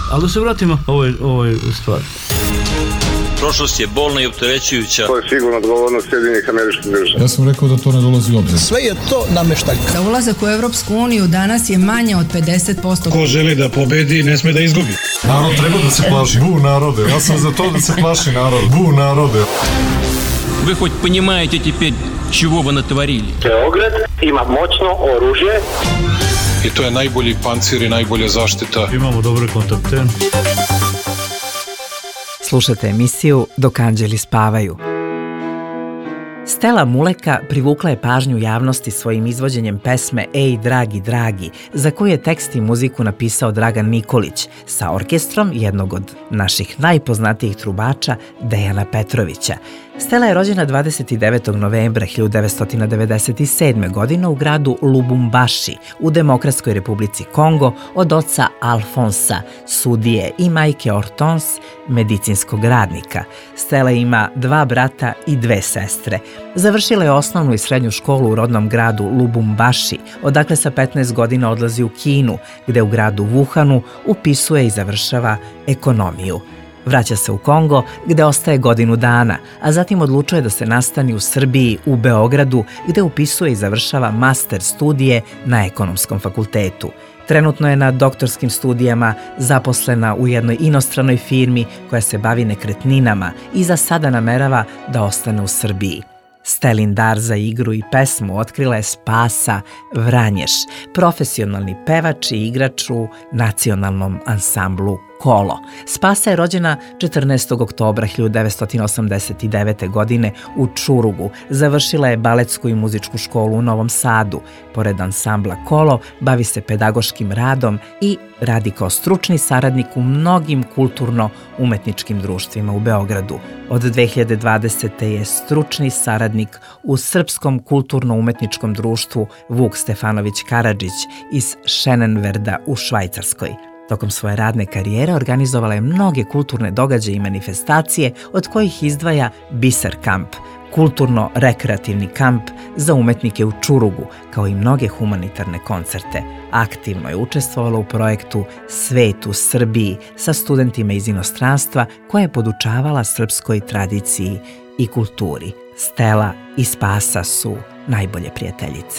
Ali da se vratimo ovoj stvari. Prošlost je bolna i opterećujuća. To je sigurno odgovornost Sjedinjenih Američkih Država. Ja sam rekao da to ne dolazi u obzir. Sve je to nameštaljka. Za ulazak u Evropsku uniju danas je manje od 50%. Ko želi da pobedi, ne sme da izgubi. Narod treba da se plaši. Bu narode. Ja sam za to da se plaši narod. Bu narode. Вы хоть понимаете теперь, чего вы натворили? Beograd ima moćno oružje. I to je najbolji pancir i najbolja zaštita. Imamo dobre kontakte. Slušate emisiju Dok anđeli spavaju. Stela Muleka privukla je pažnju javnosti svojim izvođenjem pesme Ej, dragi, dragi, za koju je tekst i muziku napisao Dragan Nikolić sa orkestrom jednog od naših najpoznatijih trubača Dejana Petrovića. Stela je rođena 29. novembra 1997. godine u gradu Lubumbaši u Demokratskoj Republici Kongo od oca Alfonsa, sudije, i majke Hortense, medicinskog radnika. Stela ima 2 brata i 2 sestre. Završila je osnovnu i srednju školu u rodnom gradu Lubumbaši, odakle sa 15 godina odlazi u Kinu, gde u gradu Wuhanu upisuje i završava ekonomiju. Vraća se u Kongo, gde ostaje godinu dana, a zatim odlučuje da se nastani u Srbiji, u Beogradu, gde upisuje i završava master studije na Ekonomskom fakultetu. Trenutno je na doktorskim studijama zaposlena u jednoj inostranoj firmi koja se bavi nekretninama i za sada namerava da ostane u Srbiji. Stelin dar za igru i pesmu otkrila je Spasa Vranješ, profesionalni pevač i igrač u nacionalnom ansamblu Kolo. Spasa je rođena 14. oktobra 1989. godine u Čurugu. Završila je baletsku i muzičku školu u Novom Sadu. Pored ansambla Kolo, bavi se pedagoškim radom i radi kao stručni saradnik u mnogim kulturno-umetničkim društvima u Beogradu. Od 2020. je stručni saradnik u Srpskom kulturno-umetničkom društvu Vuk Stefanović Karadžić iz Šenenverda u Švajcarskoj. Tokom svoje radne karijere organizovala je mnoge kulturne događaje i manifestacije, od kojih izdvaja Biser kamp, kulturno-rekreativni kamp za umetnike u Čurugu, kao i mnoge humanitarne koncerte. Aktivno je učestvovala u projektu Svet u Srbiji sa studentima iz inostranstva koja je podučavala srpskoj tradiciji i kulturi. Stela i Spasa su najbolje prijateljice.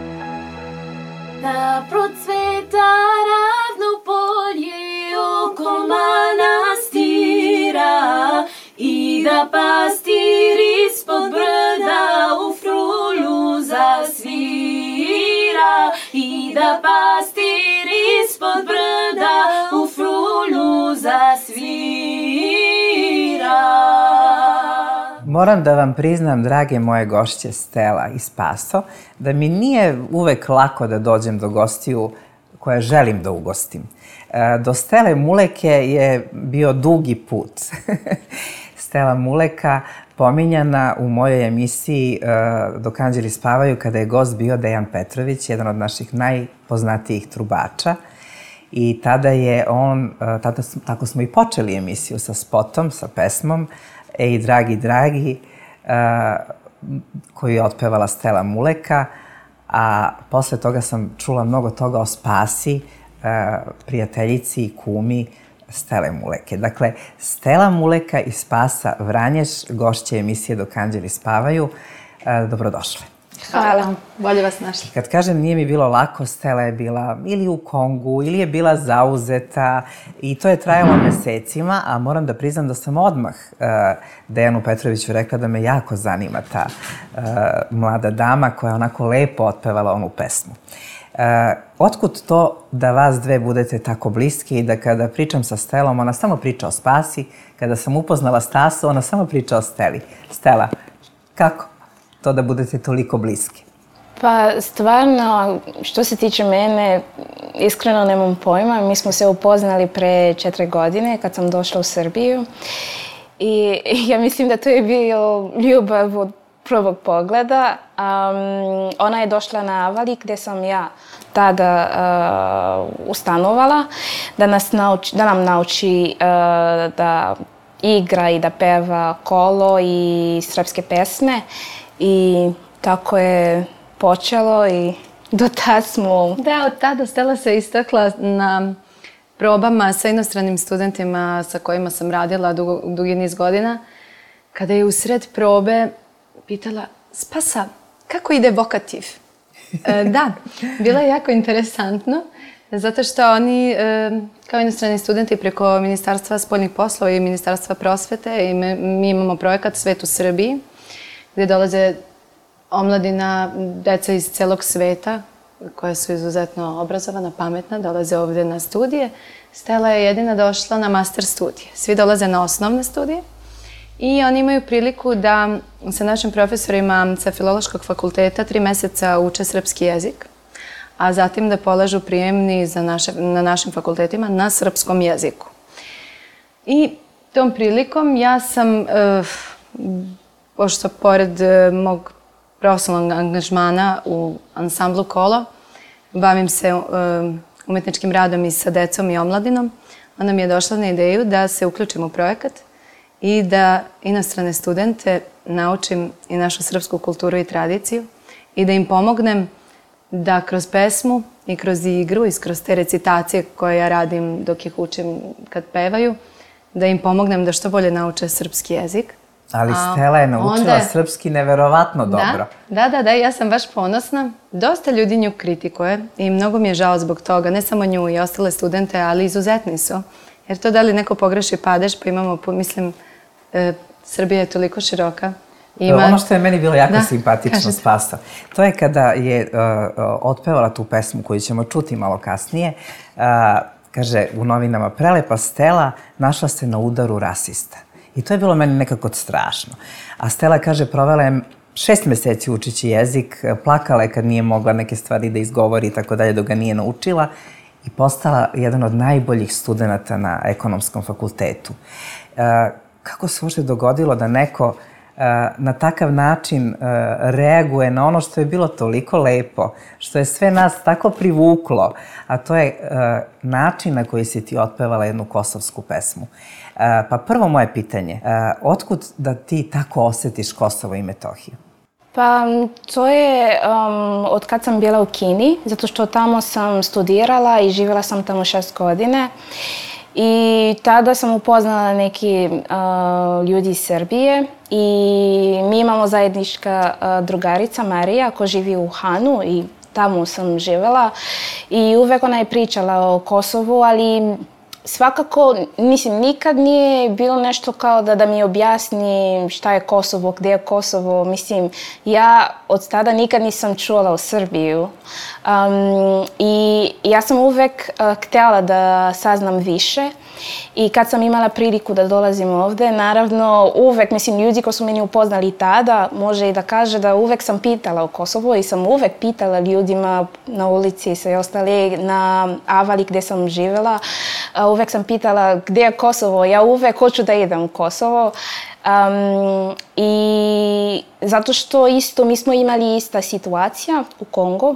Da procveta ravno polje oko manastira i da pastir ispod brda u frulju zasvira i da pastir ispod brda u frulju zasvira. Moram da vam priznam, drage moje gošće Stela i Spaso, da mi nije uvek lako da dođem do gostiju koje želim da ugostim. Do Stele Muleke je bio dugi put. Stela Muleka pominjana u mojoj emisiji Dok anđeli spavaju, kada je gost bio Dejan Petrović, jedan od naših najpoznatijih trubača. I tada je on, tako smo i počeli emisiju sa spotom, sa pesmom Ej, dragi, dragi, koju je otpevala Stela Muleka, a posle toga sam čula mnogo toga o Spasi, prijateljici i kumi Stele Muleke. Dakle, Stela Muleka i Spasa Vranješ, gošće emisije Dok anđeli spavaju, dobrodošle. Hvala, bolje vas našli. Kad kažem nije mi bilo lako, Stela je bila ili u Kongu, ili je bila zauzeta i to je trajalo mesecima, a moram da priznam da sam odmah Dejanu Petroviću rekla da me jako zanima ta mlada dama koja je onako lepo otpevala onu pesmu. Otkud to da vas dve budete tako bliski i da kada pričam sa Stelom, ona samo priča o Spasi, kada sam upoznala Stasu, ona samo priča o Steli. Stela, kako to da budete toliko bliski? Pa stvarno, što se tiče mene, iskreno nemam pojma. Mi smo se upoznali pre 4 godine kad sam došla u Srbiju. I ja mislim da to je bio ljubav od prvog pogleda. Ona je došla na Avali gde sam ja tada ustanovala, da nam nauči da igra i da peva kolo i srpske pesme. I tako je počelo i do tada smo... Da, od tada Stela se istakla na probama sa inostranim studentima sa kojima sam radila dugi niz godina, kada je usred probe pitala, Spasa, kako ide vokativ? Da, bilo je jako interesantno, zato što oni, kao inostrani studenti preko Ministarstva spoljnih poslova i Ministarstva prosvete, i mi imamo projekat Svet u Srbiji, gdje dolaze omladina, deca iz celog sveta, koja su izuzetno obrazovana, pametna, dolaze ovdje na studije. Stela je jedina došla na master studije. Svi dolaze na osnovne studije i oni imaju priliku da sa našim profesorima sa Filološkog fakulteta 3 meseca uče srpski jezik, a zatim da polažu prijemni na našim fakultetima na srpskom jeziku. I tom prilikom ja sam, pošto pored mog profesionalnog angažmana u ansamblu Kolo, bavim se umetničkim radom i sa decom i omladinom, onda mi je došla na ideju da se uključim u projekat i da inostrane studente naučim i našu srpsku kulturu i tradiciju i da im pomognem da kroz pesmu i kroz igru i kroz te recitacije koje ja radim dok ih učim kad pevaju, da im pomognem da što bolje nauče srpski jezik. Ali Stela je naučila srpski neverovatno dobro. Da, ja sam baš ponosna. Dosta ljudi nju kritikuje i mnogo mi je žao zbog toga. Ne samo nju i ostale studente, ali izuzetni su. Jer to da li neko pogreši padež, pa imamo, mislim, Srbija je toliko široka. Ono što je meni bilo jako simpatično, Spasa, to je kada je otpevala tu pesmu koju ćemo čuti malo kasnije, kaže u novinama, prelepa Stela našla se na udaru rasista. I to je bilo meni nekako strašno. A Stela, kaže, provela je 6 meseci učići jezik, plakala je kad nije mogla neke stvari da izgovori i tako dalje, dok ga nije naučila i postala jedan od najboljih studenta na ekonomskom fakultetu. Kako se uopšte dogodilo da neko na takav način reaguje na ono što je bilo toliko lepo, što je sve nas tako privuklo, a to je način na koji si ti otpevala jednu kosovsku pesmu. Pa prvo moje pitanje, otkud da ti tako osjetiš Kosovo i Metohiju? Pa to je od kad sam bila u Kini, zato što tamo sam studirala i živjela sam tamo 6 godine. I tada sam upoznala neki ljudi iz Srbije i mi imamo zajednička drugarica Marija koja živi u Hanu i tamo sam živjela i uvek ona je pričala o Kosovu, ali svakako, mislim, nikad nije bilo nešto kao da mi objasni šta je Kosovo, gdje je Kosovo. Mislim, ja od tada nikad nisam čula o Srbiju. I ja sam uvek htjela da saznam više. I kad sam imala priliku da dolazim ovdje, naravno uvek, mislim, ljudi koji su meni upoznali tada, može i da kaže da uvek sam pitala o Kosovu i sam uvek pitala ljudima na ulici i sve ostale, na Avali gdje sam živjela. Uvek sam pitala gdje je Kosovo, ja uvek hoću da idem u Kosovo. I zato što isto, mi smo imali ista situacija u Kongu.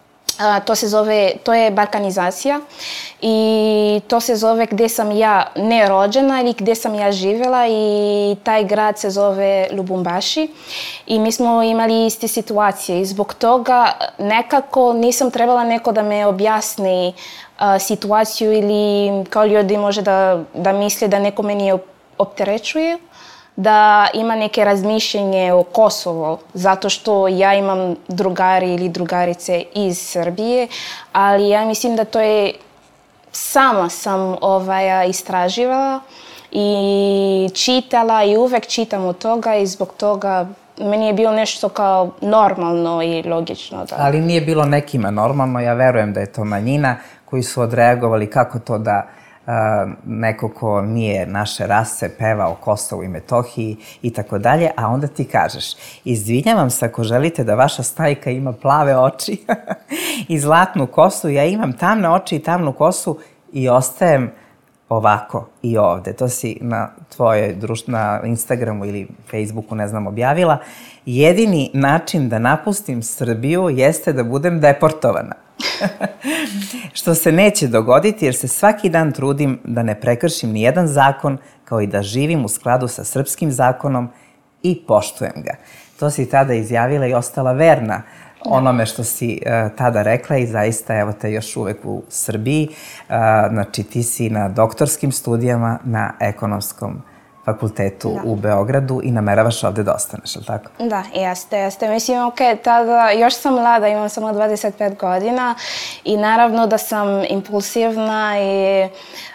To je balkanizacija i to se zove gdje sam ja ne rođena ili gdje sam ja živjela i taj grad se zove Lubumbashi i mi smo imali iste situacije i zbog toga nekako nisam trebala neko da me objasni situaciju ili kao ljudi može da misle da neko meni opterećuje, da ima neke razmišljenje o Kosovo, zato što ja imam drugari ili drugarice iz Srbije, ali ja mislim da to je sama sam istraživala i čitala i uvek čitam od toga i zbog toga meni je bilo nešto kao normalno i logično. Da. Ali nije bilo nekima normalno, ja verujem da je to manjina koji su odreagovali kako to da neko ko nije naše rase peva o Kosovu i Metohiji i tako dalje, a onda ti kažeš, izvinjavam se ako želite da vaša stajka ima plave oči i zlatnu kosu, ja imam tamne oči i tamnu kosu i ostajem ovako i ovde. To si na tvojoj na Instagramu ili Facebooku, ne znam, objavila. Jedini način da napustim Srbiju jeste da budem deportovana. Što se neće dogoditi jer se svaki dan trudim da ne prekršim ni jedan zakon, kao i da živim u skladu sa srpskim zakonom i poštujem ga. To si tada izjavila i ostala verna onome što si tada rekla i zaista evo te još uvek u Srbiji. Znači ti si na doktorskim studijama na Ekonomskom fakultetu u Beogradu i nameravaš ovde da ostaneš, ali tako? Da, jeste. Mislim, ok, tada još sam mlada, imam samo 25 godina i naravno da sam impulsivna i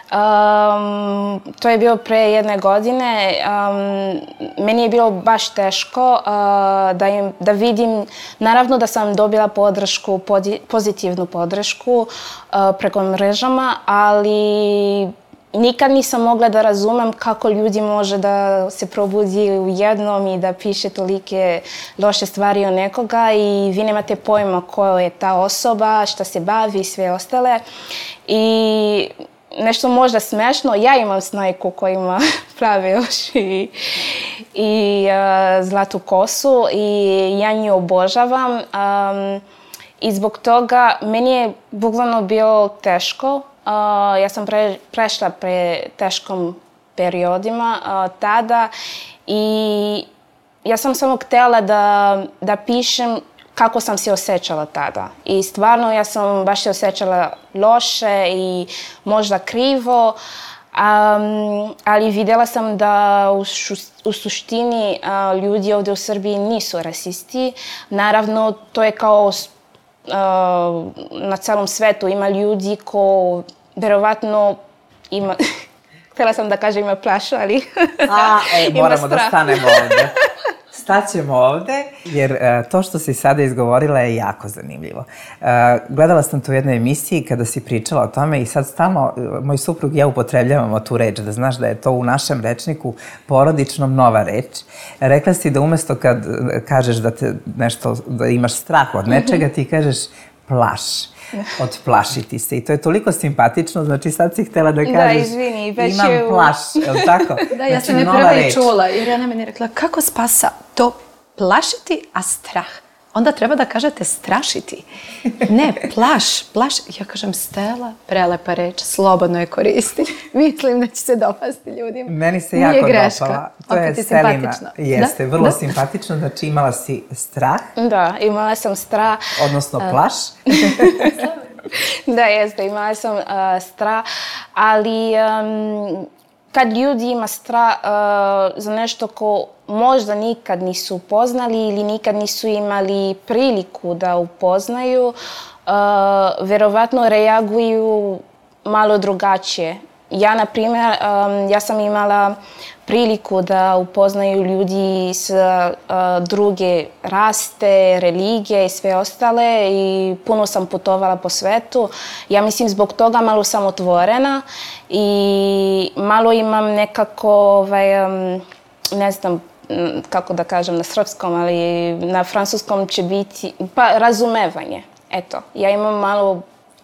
to je bilo pre 1 godine. Meni je bilo baš teško da vidim, naravno da sam dobila podršku, pozitivnu podršku preko mrežama, ali nikad nisam mogla da razumem kako ljudi može da se probudi u jednom i da piše tolike loše stvari o nekoga i vi nemate pojma ko je ta osoba, šta se bavi i sve ostale. I nešto možda smešno, ja imam snajku koja ima prave oči i zlatu kosu i ja nju obožavam. I zbog toga meni je bukvalno bilo teško. Ja sam prešla pre teškom periodima tada i ja sam samo htjela da pišem kako sam se osjećala tada. I stvarno ja sam baš se osjećala loše i možda krivo, ali vidjela sam da u suštini ljudi ovdje u Srbiji nisu rasisti. Naravno, to je kao na celom svetu. Ima ljudi ko verovatno ima... Htjela sam da kažem ima plašu, ali... Moramo da stanemo ovde. Staćemo ovde, jer to što si sada izgovorila je jako zanimljivo. Gledala sam to u jednoj emisiji kada si pričala o tome i sad stalno, moj suprug i ja upotrebljavamo tu reč, da znaš da je to u našem rečniku porodičnom nova reč. Rekla si da umesto kad kažeš da te nešto, da imaš strah od nečega, ti kažeš plaš. Odplašiti se. I to je toliko simpatično, znači sad si htjela da kažeš da, izvini, već imam plaš, je li tako? Da, ja sam je prva i čula, jer ona meni rekla kako spasa to plašiti, a strah. Onda treba da kažete strašiti. Ne, plaš. Ja kažem Stela, prelepa reč, slobodno je koristi. Mislim da će se dopasti ljudima. Meni se jako dopala. To je Selina. Jeste, vrlo simpatično. Znači imala si strah. Da, imala sam strah. Odnosno plaš. Da, jeste, imala sam strah, ali kad ljudi ima strah za nešto ko možda nikad nisu upoznali ili nikad nisu imali priliku da upoznaju, verovatno reaguju malo drugačije. Ja, na primjer, ja sam imala priliku da upoznaju ljudi s druge raste, religije i sve ostale i puno sam putovala po svetu. Ja mislim zbog toga malo sam otvorena i malo imam nekako, ne znam kako da kažem na srpskom, ali na francuskom će biti, razumevanje. Eto, ja imam malo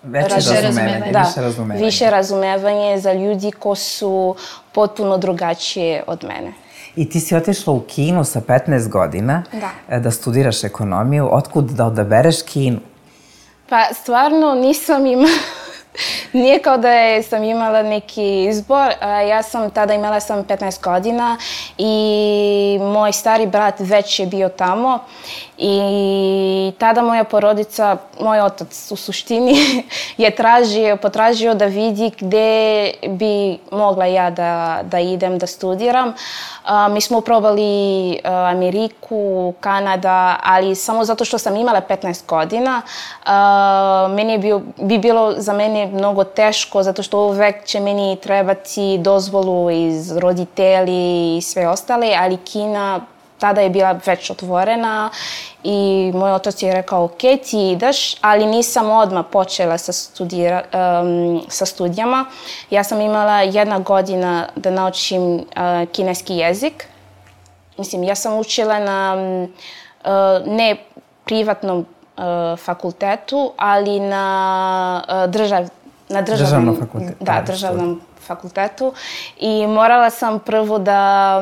više razumevanje za ljudi ko su potpuno drugačije od mene. I ti si otišla u Kinu sa 15 godina da studiraš ekonomiju. Otkud da odabereš Kinu? Pa stvarno nisam imala... Nije kao da sam imala neki izbor. Ja sam tada imala 15 godina i moj stari brat već je bio tamo i tada moja porodica, moj otac u suštini je potražio da vidi gde bi mogla ja da idem da studiram. Mi smo probali Ameriku, Kanada, ali samo zato što sam imala 15 godina. Meni bi bilo za mene mnogo teško, zato što uvek će meni trebati dozvolu iz roditelji i sve ostale, ali Kina tada je bila već otvorena i moj otac je rekao ok, ti ideš, ali nisam odmah počela sa studijama. Ja sam imala 1 godina da naučim kineski jezik. Mislim, ja sam učila na ne privatnom fakultetu, ali na državnom fakultetu. Da, državnom fakultetu. I morala sam prvo da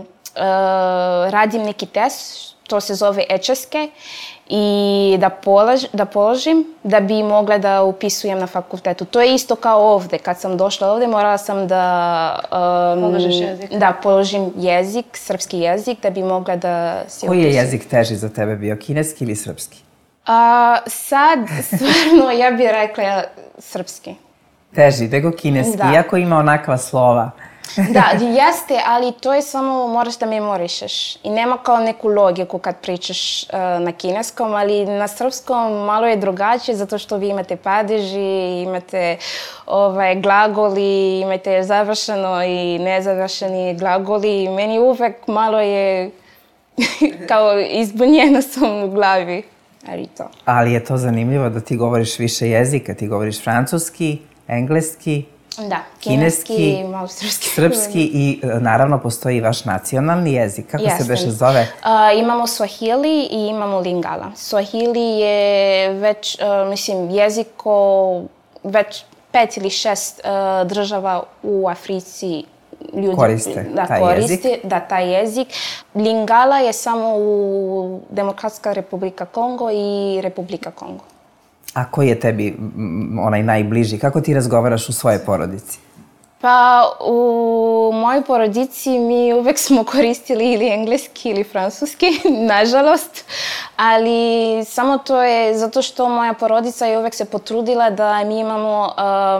radim neki test, to se zove HSK, i da položim da bi mogla da upisujem na fakultetu. To je isto kao ovde. Kad sam došla ovde, morala sam da položim jezik, srpski jezik, da bi mogla da se upisujem. Koji je jezik teži za tebe bio, kineski ili srpski? Sad, stvarno, ja bih rekla srpski. Teži nego kineski, Da. iako ima onakva slova. Da, jeste, ali to je samo moraš da memorišeš. I nema kao neku logiku kad pričaš na kineskom, ali na srpskom malo je drugačije zato što vi imate padeži, imate glagoli, imate završeno i nezavršeni glagoli. I meni uvek malo je kao izbunjeno sam u glavi. Ali je to zanimljivo da ti govoriš više jezika, ti govoriš francuski, engleski, da, kineski, malo srpski i naravno postoji i vaš nacionalni jezik. Kako se beše zove? Imamo Swahili i imamo Lingala. Swahili je već, jezik ko već 5 ili 6 država u Africi ljudi koriste taj jezik. Lingala je samo u Demokratska Republika Kongo i Republika Kongo. A koji je tebi onaj najbliži? Kako ti razgovaraš u svojoj porodici? Pa u mojoj porodici mi uvek smo koristili ili engleski ili francuski, nažalost. Ali samo to je zato što moja porodica je uvek se potrudila da mi imamo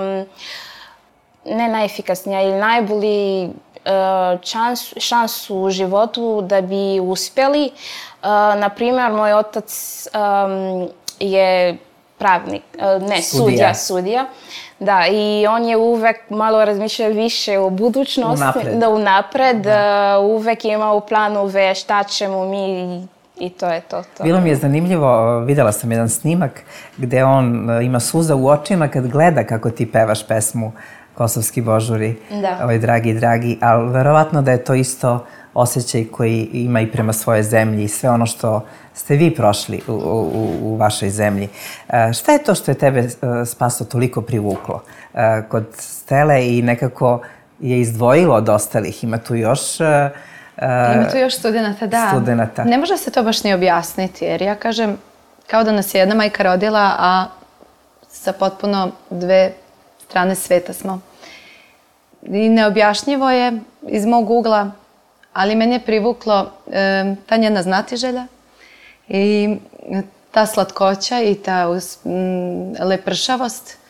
ne najefikasnija ili najbolji šansu u životu da bi uspeli. Naprimjer, moj otac je pravnik, sudija. Da, i on je uvek malo razmišljao više o budućnosti. Unapred. Uvek je imao planove šta ćemo mi i to je to. Bilo mi je zanimljivo, videla sam jedan snimak gde on ima suza u očima kad gleda kako ti pevaš pesmu Kosovski božuri, dragi, ali verovatno da je to isto osjećaj koji ima i prema svojoj zemlji i sve ono što ste vi prošli u vašoj zemlji. Šta je to što je tebe Spaso toliko privuklo kod Stele i nekako je izdvojilo od ostalih? Ima tu još studenata, da. Ne može se to baš ni objasniti, jer ja kažem kao da nas je jedna majka rodila, a sa potpuno dve strane sveta smo. I neobjašnjivo je iz mog ugla, ali meni je privuklo ta njena znatiželja i ta slatkoća i ta lepršavost.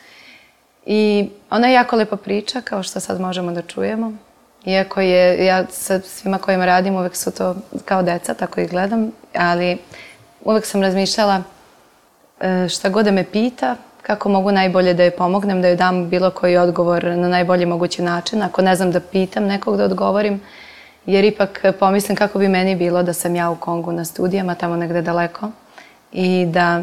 I ona je jako lepa priča, kao što sad možemo da čujemo. Iako ja sa svima kojima radim uvek su to kao deca, tako ih gledam, ali uvek sam razmišljala šta god da me pita, kako mogu najbolje da joj pomognem, da joj dam bilo koji odgovor na najbolji mogući način. Ako ne znam da pitam nekog da odgovorim, jer ipak pomislim kako bi meni bilo da sam ja u Kongu na studijama, tamo negde daleko, i da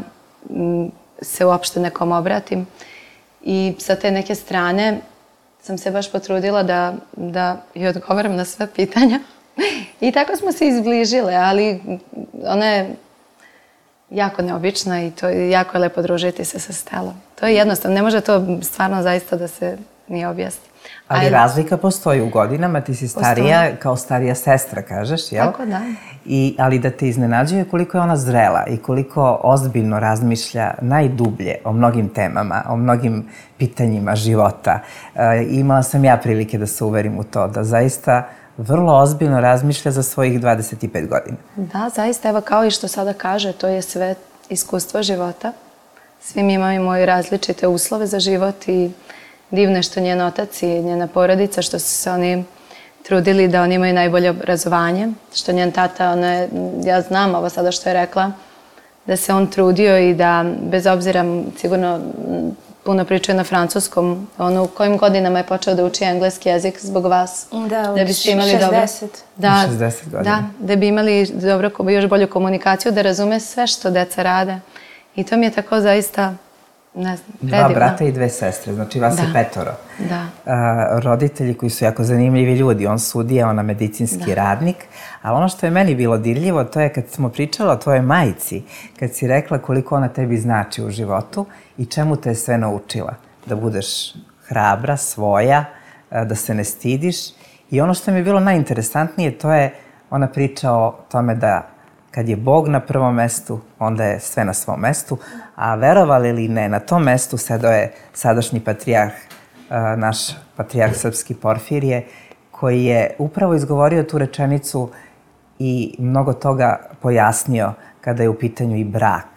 se uopšte nekom obratim. I sa te neke strane sam se baš potrudila da joj odgovaram na sve pitanja. I tako smo se izbližile, ali ona je jako neobična i to je jako lepo družiti se sa Stelom. To je jednostavno, ne može to stvarno zaista da se nije objasni. Ali razlika postoji u godinama, ti si starija, kao starija sestra, kažeš, jel? Tako, da. Ali da te iznenađuje koliko je ona zrela i koliko ozbiljno razmišlja najdublje o mnogim temama, o mnogim pitanjima života. Imala sam ja prilike da se uverim u to, da zaista vrlo ozbiljno razmišlja za svojih 25 godina. Da, zaista, evo kao i što sada kaže, to je sve iskustvo života. Svi mi imamo i različite uslove za život i divno je što njen otac i njena porodica, što su se oni trudili da oni imaju najbolje obrazovanje, što njen tata, ja znam ovo sada što je rekla, da se on trudio i da, bez obzira, sigurno puno pričaju na francuskom, ono u kojim godinama je počeo da uči engleski jezik zbog vas. Da, u 60. Da, 60 godina. Da bi imali još bolju komunikaciju, da razume sve što deca rade. I to mi je tako zaista, ne znam, predivno. 2 brata i 2 sestre, znači vas je 5. Da. Roditelji koji su jako zanimljivi ljudi, on sudija, ona medicinski radnik, ali ono što je meni bilo dirljivo, to je kad smo pričala o tvojoj majici, kad si rekla koliko ona tebi znači u životu i čemu te je sve naučila. Da budeš hrabra, svoja, da se ne stidiš. I ono što mi je bilo najinteresantnije, to je ona priča o tome da kad je Bog na prvom mestu, onda je sve na svom mestu, a verovali ili ne, na tom mestu sedao je sadašnji patrijarh, naš patrijarh srpski Porfirije, koji je upravo izgovorio tu rečenicu i mnogo toga pojasnio kada je u pitanju i brak.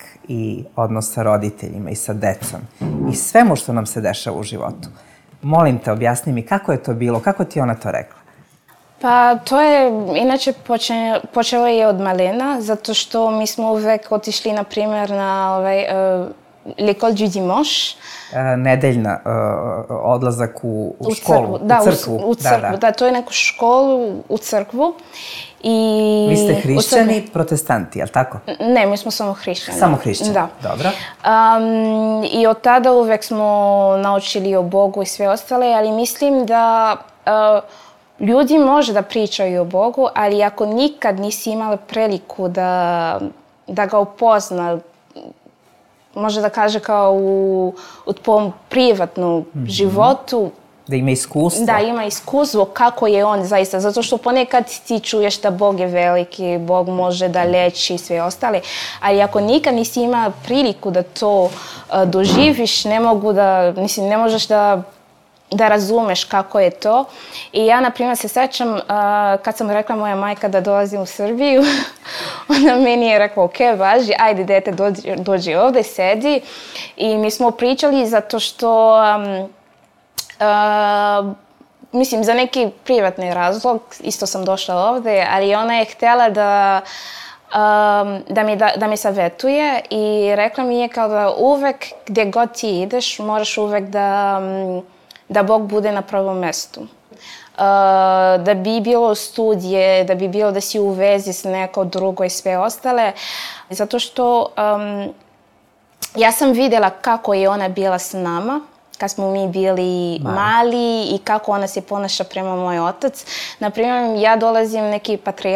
i odnos sa roditeljima i sa decom i svemu što nam se dešava u životu. Molim te, objasni mi kako je to bilo, kako ti ona to rekla? Pa to je, inače počelo je od malena, zato što mi smo uvek otišli, na primjer, na l'école du dimanche. Nedeljna odlazak u školu, u crkvu. U crkvu, da, to je neku školu u crkvu. Vi ste hrišćani, protestanti, je li tako? Ne, mi smo samo hrišćani. Samo hrišćani, da. Dobro. I od tada uvek smo naučili o Bogu i sve ostale, ali mislim da ljudi može da pričaju o Bogu, ali ako nikad nisi imala priliku da ga upozna, može da kaže kao u tvom privatnom životu. Da ima iskustvo. Da, ima iskustvo kako je on zaista. Zato što ponekad ti čuješ da Bog je veliki, Bog može da leči i sve ostale. Ali ako nikad nisi imala priliku da to doživiš, ne možeš da razumeš kako je to. I ja, na primjer, se sećam kad sam rekla moja majka da dolazim u Srbiju, ona meni je rekla, ok, važi, ajde dete, dođi ovde, sedi. I mi smo pričali zato što, mislim, za neki privatni razlog, isto sam došla ovde, ali ona je htjela da mi savetuje i rekla mi je kao da uvek gdje god ti ideš, moraš uvek da Bog bude na prvom mestu. Da bi bilo studije, da bi bilo da si u vezi s neko drugo i sve ostale. Zato što ja sam vidjela kako je ona bila s nama, kad smo mi bili mali i kako ona se ponaša prema moj otac. Naprimjer, ja dolazim neki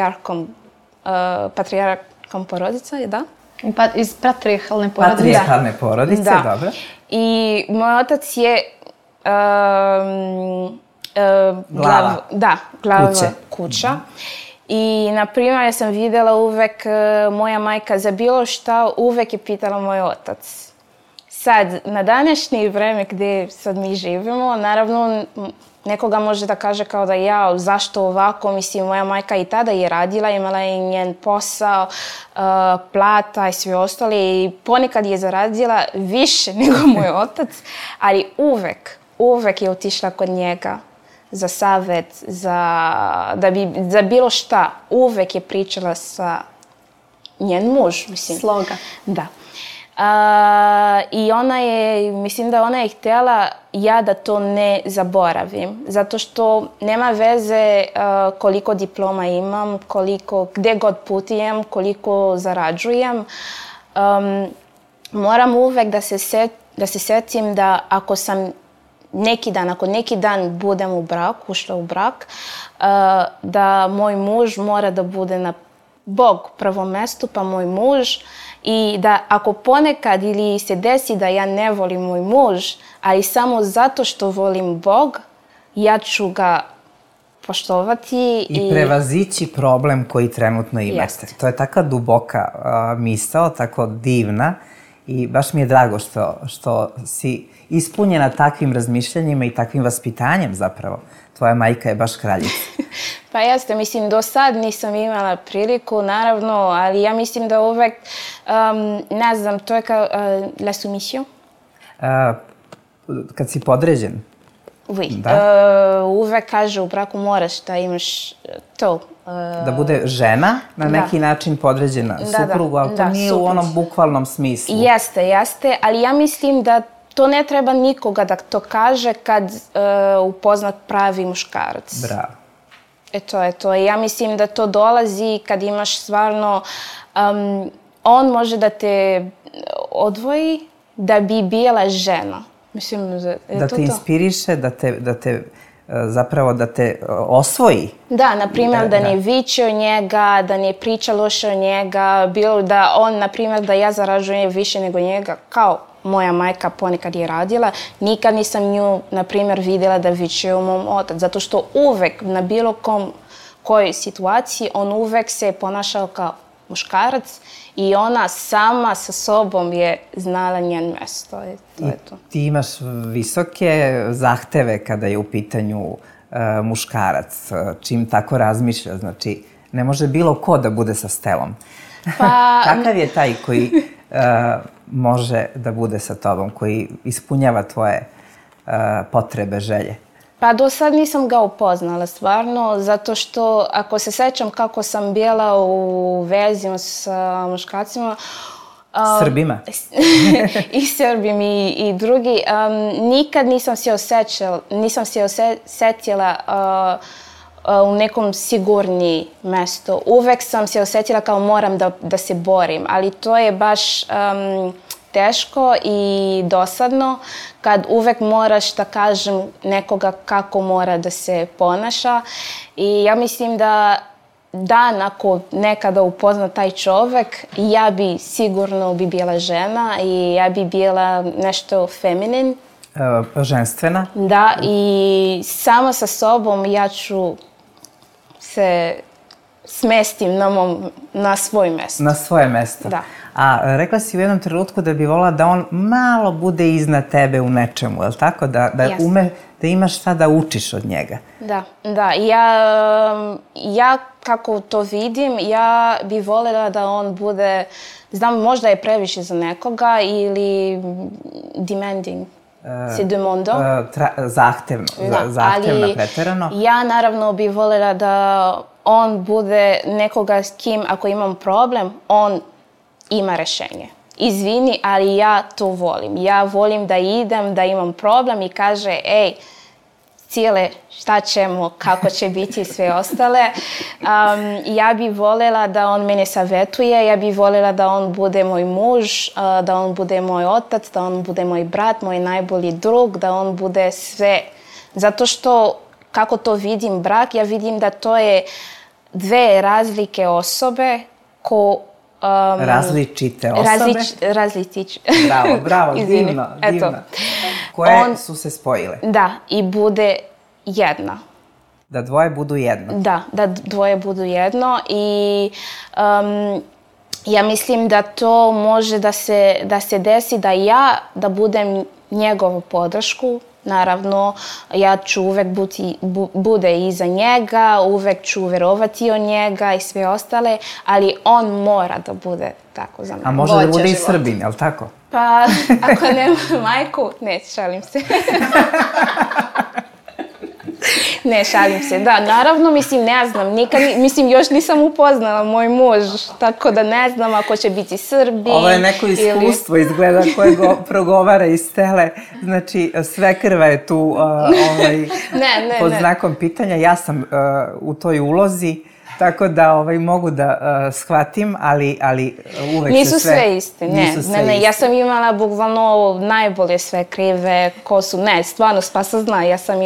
patrijarkom porodica, da? Iz patrijarhalne porodice. Patrijarhalne porodice, dobro. I moj otac je glava kuća. I, na primjer, ja sam vidjela uvek moja majka za bilo šta, uvek je pitala moj otac. Sad, na današnje vreme gdje sad mi živimo, naravno, nekoga može da kaže kao da zašto ovako, mislim, moja majka i tada je radila, imala je njen posao, plata i sve ostale i ponekad je zaradila više nego moj otac, ali uvek je otišla kod njega za savjet, za bilo šta. Uvek je pričala sa njen muž, mislim. Sloga. Da. I mislim da ona je htjela ja da to ne zaboravim, zato što nema veze koliko diploma imam, gdje god putujem, koliko zarađujem. Moram uvek da se setim da ako neki dan budem ušla u brak, da moj muž mora da bude na Bog prvom mestu, pa moj muž. I da ako ponekad ili se desi da ja ne volim moj muž, ali samo zato što volim Bog, ja ću ga poštovati. I prevazići problem koji trenutno imate. Jeste. To je taka duboka misao, tako divna i baš mi je drago što si ispunjena takvim razmišljanjima i takvim vaspitanjem zapravo. Tvoja majka je baš kraljica. Pa jeste, mislim, do sad nisam imala priliku, naravno, ali ja mislim da uvek, ne znam, to je kao la soumission. Kad si podređen? Oui. Uvek kaže u braku moraš da imaš to. Da bude žena na neki način podređena suprugu, ali to nije u onom bukvalnom smislu. Jeste, ali ja mislim da to ne treba nikoga da to kaže kad upozna pravi muškarac. Bravo. To je to. Ja mislim da to dolazi kad imaš stvarno... on može da te odvoji da bi bila žena. Mislim, da te inspiriše, da te osvoji. Da, na primjer, da ne viče o njega, da ne priča loše o njega, bilo da on, na primjer, da ja zarađujem više nego njega, kao moja majka ponekad je radila, nikad nisam nju, na primjer, vidjela da viče o mom otac, zato što uvek, na bilo kojoj situaciji, on uvek se ponašao kao muškarac i ona sama sa sobom je znala njen mjesto. To je to. Ti imaš visoke zahteve kada je u pitanju muškarac. Čim tako razmišlja, znači ne može bilo ko da bude sa Stelom. Kakav je taj koji može da bude sa tobom, koji ispunjava tvoje potrebe, želje? Pa do sad nisam ga upoznala stvarno, zato što ako se sećam kako sam bila u vezi sa muškarcima, Srbima? I Srbim i drugi, nikad nisam se osjetila u nekom sigurniji mesto. Uvek sam se osjetila kao moram da se borim, ali to je baš teško i dosadno kad uvek moraš da kažem nekoga kako mora da se ponaša. I ja mislim da ako nekada upozna taj čovek, ja bi sigurno bila žena i ja bi bila nešto feminin. Ženstvena? Da, i sama sa sobom ja ću se smestim na svoje mesto. Na svoje mesto? Da. A rekla si u jednom trenutku da bi volila da on malo bude iznad tebe u nečemu, je li tako? Da ume, da imaš šta da učiš od njega. Da. Ja kako to vidim, ja bi voljela da on bude, znam, možda je previše za nekoga ili demanding. C'est demandant. Zahtevno, preterano. Ja naravno bi voljela da on bude nekoga s kim, ako imam problem, on ima rešenje. Izvini, ali ja to volim. Ja volim da idem, da imam problem i kaže, ej, cijele, šta ćemo, kako će biti i sve ostale. Ja bi voljela da on mene savjetuje, ja bi voljela da on bude moj muž, da on bude moj otac, da on bude moj brat, moj najbolji drug, da on bude sve. Zato što, kako to vidim brak, ja vidim da to je dve razlike osobe različite osobe? Različite. Bravo, divno. Koje su se spojile? Da, i bude jedna. Da dvoje budu jedno? Da dvoje budu jedno i ja mislim da to može da se desi da budem njegovu podršku. Naravno, ja ću uvek bude iza njega, uvek ću verovati o njega i sve ostale, ali on mora da bude tako za mene. A može da bude i Srbin, je li tako? Pa, ako nema majku, ne, šalim se. Ne, šalim se. Da, naravno, mislim, ne znam, još nisam upoznala moj muž, tako da ne znam ako će biti Srbin. Ovo je neko iskustvo izgleda koje progovara iz tele. Znači, sve krva je tu pod znakom pitanja. Ja sam u toj ulozi, tako da mogu da shvatim, ali uvek nisu sve isti. Ne, ja sam imala bukvalno najbolje sve krive, ko su, ne, stvarno, Spasa zna,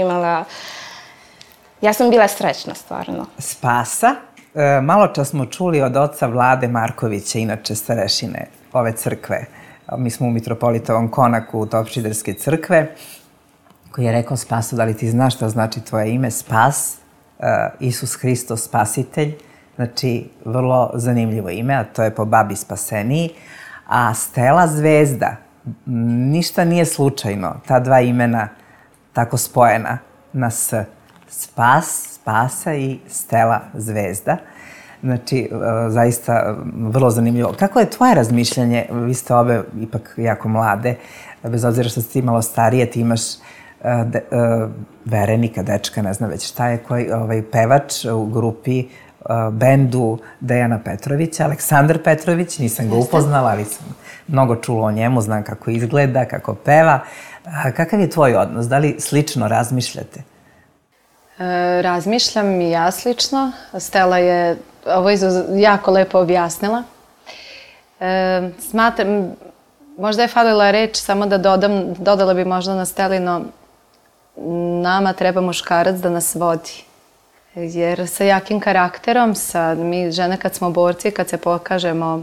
ja sam bila srećna, stvarno. Spasa, malo čas smo čuli od oca Vlade Markovića, inače starešine ove crkve. Mi smo u Mitropolitovom konaku Topčiderske crkve, koji je rekao Spaso, da li ti znaš šta znači tvoje ime? Spas, Isus Hristos Spasitelj, znači vrlo zanimljivo ime, a to je po babi Spaseniji. A Stela Zvezda, ništa nije slučajno, ta dva imena tako spojena na S. Spas, Spasa i Stela Zvezda. Znači, zaista vrlo zanimljivo. Kako je tvoje razmišljanje? Vi ste obe ipak jako mlade, bez obzira što ste ti malo starije, ti imaš verenika, dečka, ne znam već šta je, koji pevač u grupi, bendu Dejana Petrovića, Aleksandar Petrović, nisam ga upoznala, ali sam mnogo čula o njemu, znam kako izgleda, kako peva. Kakav je tvoj odnos? Da li slično razmišljate? Razmišljam i ja slično. Stela je ovo jako lepo objasnila. Smatram, možda je falila reč, samo da dodala bi možda na Stelino, nama treba muškarac da nas vodi. Jer sa jakim karakterom, mi žene kad smo borci, kad se pokažemo,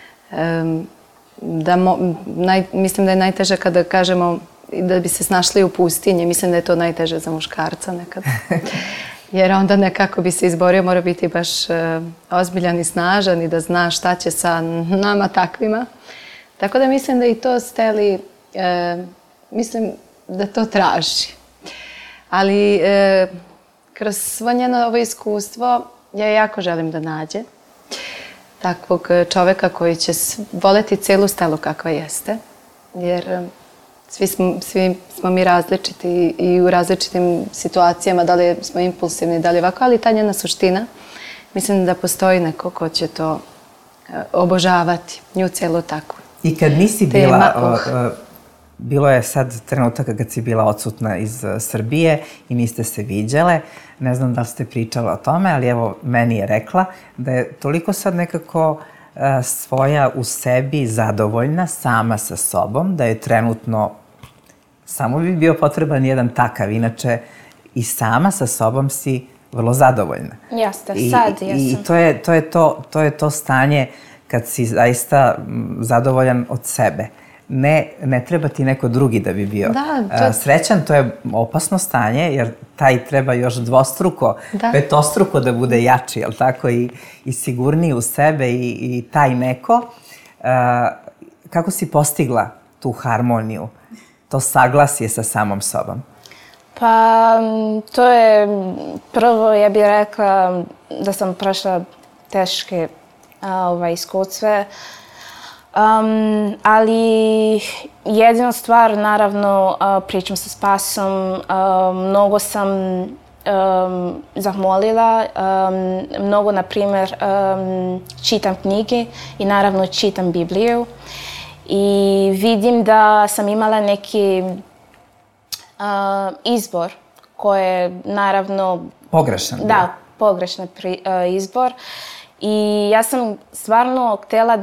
mislim da je najteže kada kažemo da bi se snašli u pustinji. Mislim da je to najteže za muškarca nekad. Jer onda nekako bi se izborio, mora biti baš ozbiljan i snažan i da zna šta će sa nama takvima. Tako da mislim da i to Steli, mislim da to traži. Ali kroz svo njeno ovo iskustvo ja jako želim da nađe. takvog čoveka koji će voleti celu Stelu kakva jeste. Jer svi smo mi različiti i u različitim situacijama, da li smo impulsivni, da li ovako, ali ta njena suština, mislim da postoji neko ko će to obožavati, nju celu takvu. I kad nisi bila, bilo je sad trenutaka kad si bila odsutna iz Srbije i niste se viđale, ne znam da li ste pričala o tome, ali evo, meni je rekla da je toliko sad nekako svoja u sebi zadovoljna sama sa sobom, da je trenutno samo bi bio potreban jedan takav, inače i sama sa sobom si vrlo zadovoljna. Jeste, sad jesam. I to je to stanje kad si zaista zadovoljan od sebe. Ne treba ti neko drugi da bi bio srećan, to je opasno stanje, jer taj treba još dvostruko, petostruko da bude jači, jel tako, i sigurniji u sebe i taj neko. Kako si postigla tu harmoniju, to saglasje sa samom sobom? Pa, to je prvo, ja bih rekla da sam prošla teške iskustve, ali jedina stvar, naravno, pričam sa Spasom, mnogo sam zahmolila, mnogo, na primjer, čitam knjige i naravno čitam Bibliju i vidim da sam imala neki izbor koji je, naravno... Pogrešan. Da, pogrešan izbor. I ja sam stvarno htjela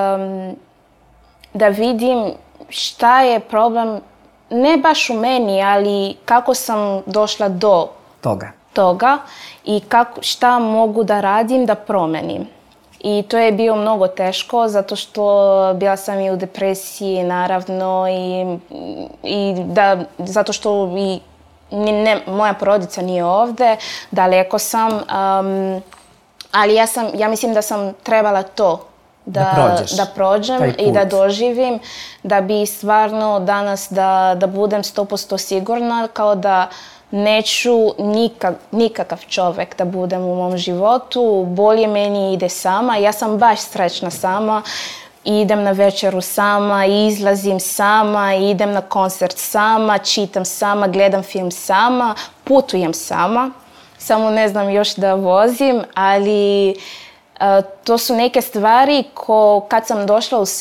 da vidim šta je problem, ne baš u meni, ali kako sam došla do toga i šta mogu da radim da promenim. I to je bilo mnogo teško, zato što bila sam i u depresiji, naravno, zato što moja porodica nije ovde, daleko sam, ali ja mislim da sam trebala to da prođem i da doživim, da bi stvarno danas da budem 100% sigurna, kao da neću nikakav čovjek da budem u mom životu, bolje meni ide sama, ja sam baš srećna sama, idem na večeru sama, izlazim sama, idem na koncert sama, čitam sama, gledam film sama, putujem sama. Samo ne znam još da vozim, ali to su neke stvari kad sam došla u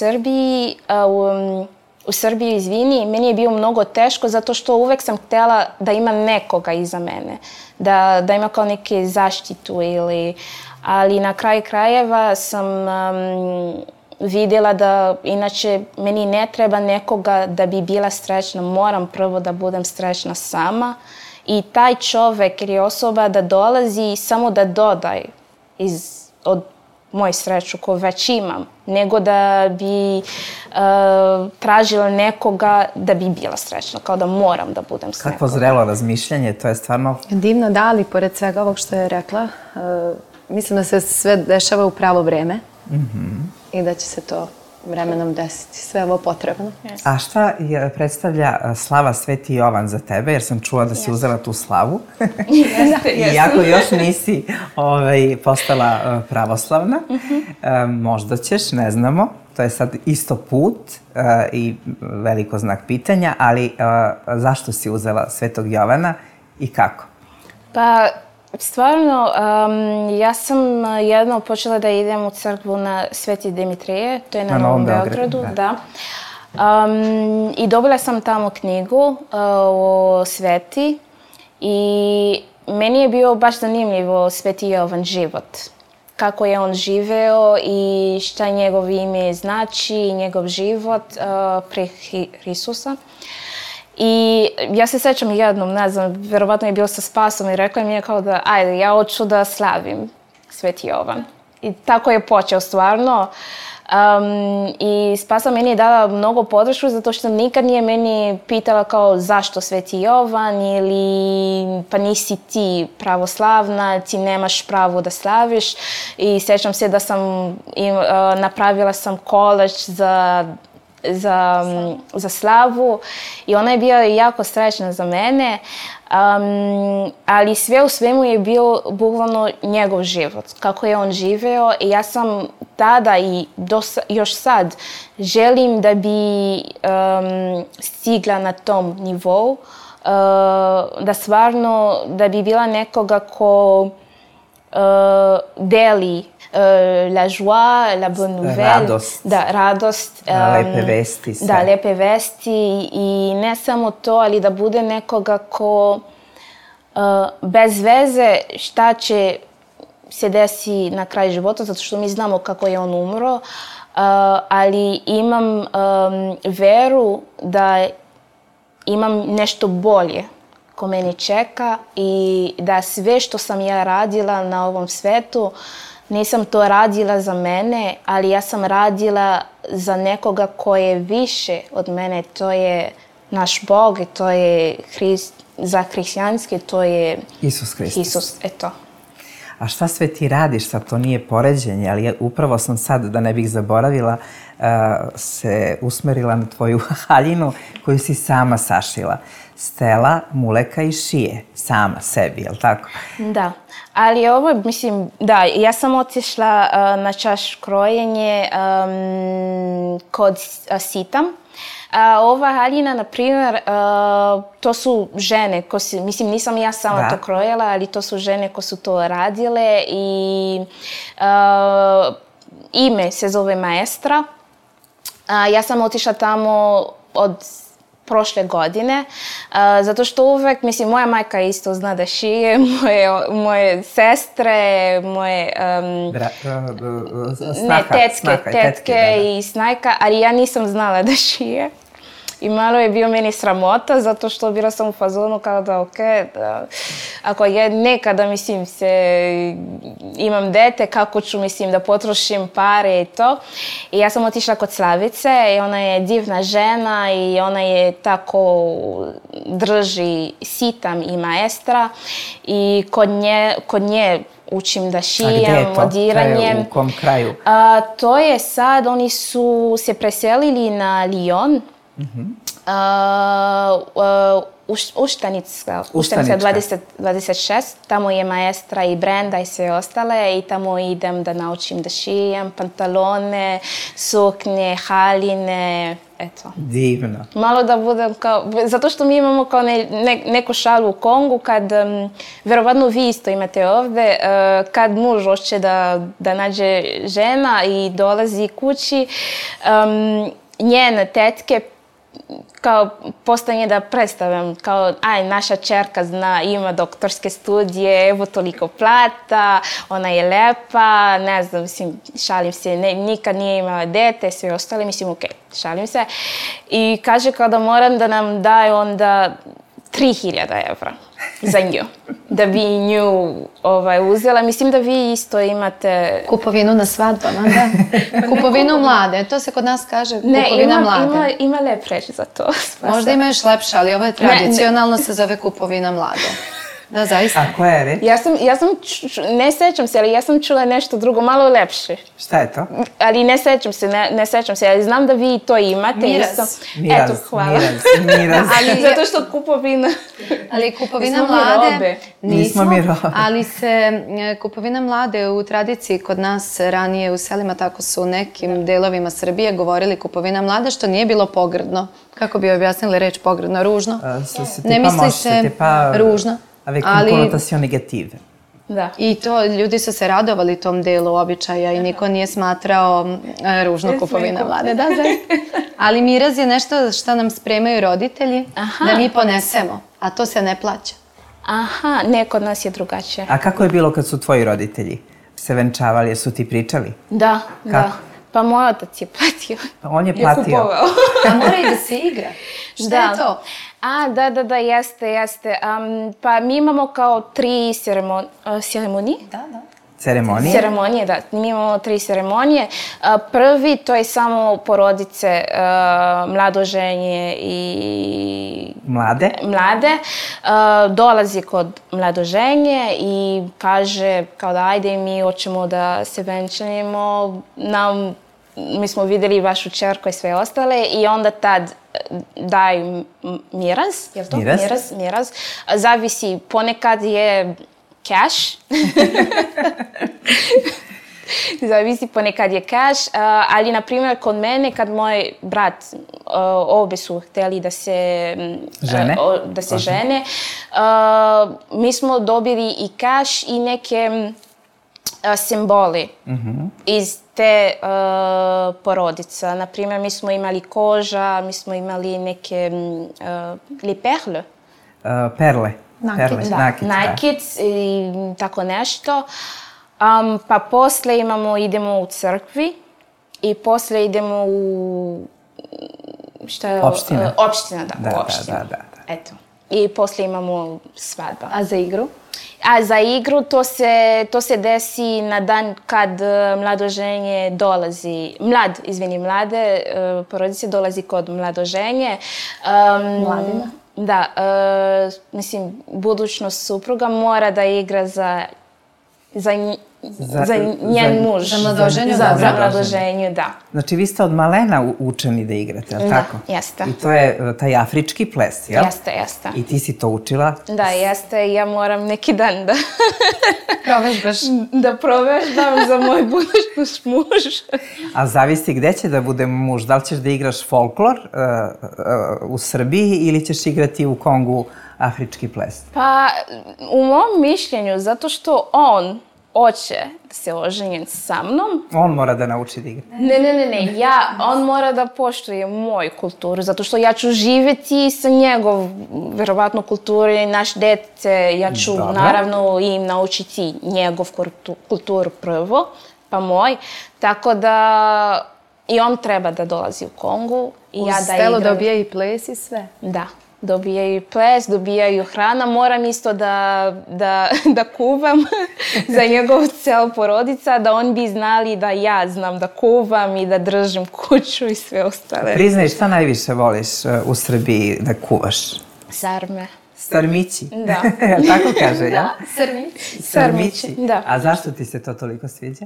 Srbiju, izvini, meni je bilo mnogo teško zato što uvek sam htjela da ima nekoga iza mene, da ima kao neke zaštitu ali na kraju krajeva sam vidjela da inače meni ne treba nekoga da bi bila srećna, moram prvo da budem srećna sama. I taj čovjek ili osoba da dolazi samo da dodaj od moju sreću koju već imam, nego da bi tražila nekoga da bi bila srećna, kao da moram da budem s nekom. Kakvo zrelo razmišljanje, to je stvarno... Divno, da, ali pored svega ovog što je rekla, mislim da se sve dešava u pravo vreme i da će se to vremenom desiti. Sve ovo potrebno. A šta predstavlja slava Sveti Jovan za tebe? Jer sam čula da si uzela tu slavu. Iako još nisi postala pravoslavna. Možda ćeš, ne znamo. To je sad isto put i veliko znak pitanja. Ali zašto si uzela Svetog Jovana i kako? Pa... Stvarno, ja sam jednom počela da idem u crkvu na Sveti Dimitrije, to je na Novom Beogradu. Da. I dobila sam tamo knjigu o Sveti i meni je bio baš zanimljivo Sveti Jovan život. Kako je on živeo i šta njegov ime znači, njegov život pre Hrisusa. I ja se sećam jednom, ne znam, verovatno je bilo sa Spasom i rekla mi je kao da, ajde, ja hoću da slavim Sveti Jovan. I tako je počeo stvarno. I Spasa meni je dala mnogo podršku zato što nikad nije meni pitala kao zašto Sveti Jovan ili pa nisi ti pravoslavna, ti nemaš pravo da slaviš. I sećam se da sam napravila sam koleđ za slavu i ona je bila jako srećna za mene, ali sve u svemu je bio bukvalno njegov život, kako je on živeo i ja sam tada i još sad želim da bi stigla na tom nivou, da stvarno da bi bila nekoga ko deli la joie, la bonne nouvelle. Radost. Da, radost. Lepe vesti. Sve. Da, lepe vesti i ne samo to, ali da bude nekoga ko bez veze šta će se desi na kraju života, zato što mi znamo kako je on umro, ali imam veru da imam nešto bolje ko meni čeka i da sve što sam ja radila na ovom svetu, nisam to radila za mene, ali ja sam radila za nekoga ko je više od mene. To je naš Bog i to je za hrišćanski, to je Isus Hristos. Isus, eto. A šta sve ti radiš? Sad to nije poređenje, ali upravo sam sad, da ne bih zaboravila, se usmerila na tvoju haljinu koju si sama sašila. Stela, Muleka i šije. Sama sebi, jel tako? Da, ali ovo, mislim, da, ja sam otišla na čas krojenje kod Sitam. Ova haljina, na primjer, to su žene, mislim, nisam ja sama to krojela, ali to su žene ko su to radile i ime se zove Maestra. Ja sam otišla tamo od prošle godine, zato što uvek, mislim, moja majka isto zna da šije, moje sestre, moje tetke i snajka, ali ja nisam znala da šije. I malo je bio meni sramota, zato što bila sam u fazonu kao da ako je nekada, mislim, imam dete, kako ću, mislim, da potrošim pare i to. I ja sam otišla kod Slavice i ona je divna žena i ona je tako drži Sitam i Maestra i kod nje učim da šijem, modiranje. U kom kraju? To je sad, oni su se preselili na Lyon. Uštanica 26, tamo je Maestra i Brenda i sve ostale i tamo idem da naučim da šijem pantalone, suknje, haljine, eto. Divno. Malo da budem kao, zato što mi imamo kao neku šalu u Kongu kad, verovatno vi isto imate ovde, kad muž hoće da nađe žena i dolazi kući, njene tetke kao postanje da predstavljam, kao naša čerka ima doktorske studije, evo toliko plata, ona je lepa, ne znam, mislim, šalim se, nikad nije imala dete, sve ostale, mislim, okej, šalim se. I kaže kao da moram da nam daje onda 3000 evra za nju, da bi nju uzela. Mislim da vi isto imate... Kupovinu na svadbama, da. Kupovinu mlade, to se kod nas kaže kupovina mlade. Ima lep reč za to. Možda ima još lepše, ali ovo je tradicionalno se zove kupovina mlade. Da, zaista. A koja je reč? Ne sećam se, ali ja sam čula nešto drugo, malo lepše. Šta je to? Ali ne sećam se, ali znam da vi to imate. Miraz. Eto, hvala. Miraz. Zato što kupovina... Ali kupovina mlade... Nismo mi robe. Ali se kupovina mlade u tradiciji kod nas ranije u selima, tako su u nekim delovima Srbije govorili kupovina mlade, što nije bilo pogrdno. Kako bi objasnili reč pogrdno? Ružno. Ne misli se ružno. Avec une connotation négative. Da. I to, ljudi su se radovali tom delu običaja i niko nije smatrao ružno kupovina mlade. Da, zaista. Ali miraz je nešto što nam spremaju roditelji da mi ponesemo, a to se ne plaća. Aha, ne, kod nas je drugačije. A kako je bilo kad su tvoji roditelji se venčavali, jer su ti pričali? Da, da. Pa moj otac je platio. On je platio. A mora i da se igra. Šta je to? Da, jeste. Pa mi imamo kao 3 ceremonije. Da. Ceremonije? Ceremonije, da. Mi imamo 3 ceremonije. Prvi, to je samo porodice, mladoženje i... Mlade. Dolazi kod mladoženje i kaže kao da ajde mi hoćemo da se venčanimo. Mi smo vidjeli vašu čerku i sve ostale i onda tad daju miraz, je li to? Miraz. Zavisi, ponekad je cash. Zavisi, ponekad je keš, ali na primjer kod mene kad moj brat, obe su htjeli da se žene, mi smo dobili i keš i neke simboli iz te porodice. Na primjer, mi smo imali koža, mi smo imali neke perle. Perle. Nakic i tako nešto. Pa posle idemo u crkvi i posle idemo u... Opština. Opština, da. Eto. I posle imamo svadba. A za igru? A za igru to se desi na dan kad mladoženje dolazi, mlade porodice dolazi kod mladoženje. Mladina? Da, mislim, budućnost supruga mora da igra za njen muž. Za mladoženju? Za mladoženju, da. Znači, vi ste od malena učeni da igrate, ali tako? Da, jeste. I to je taj afrički ples, jel? Jeste. I ti si to učila? Da, jeste. Ja moram neki dan da... Provežbaš. Da provežbam za moj budućnost muž. A zavisi gde će da bude muž? Da li ćeš da igraš folklor u Srbiji ili ćeš igrati u Kongu afrički ples? Pa, u mom mišljenju, zato što on hoće da se oženi sa mnom. On mora da nauči da igra. Ne. On mora da poštuje moju kulturu, zato što ja ću živjeti sa njegov, verovatno, kulturu i naš dete. Ja ću, naravno, im naučiti njegov kulturu prvo, pa moj. Tako da i on treba da dolazi u Kongu i ja da igram. Stelo dobija i ples i sve. Da. Dobijaju ples, dobijaju hrana. Moram isto da kuvam za njegov cel porodica, da on bi znali da ja znam da kuvam i da držim kuću i sve ostale. Priznaj, šta najviše voliš u Srbiji da kuvaš? Sarme. Sarmići? Da. Tako kaže, ja? Sarmići. Da. A zašto ti se to toliko sviđa?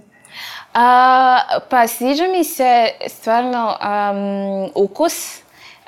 Pa sviđa mi se stvarno ukus.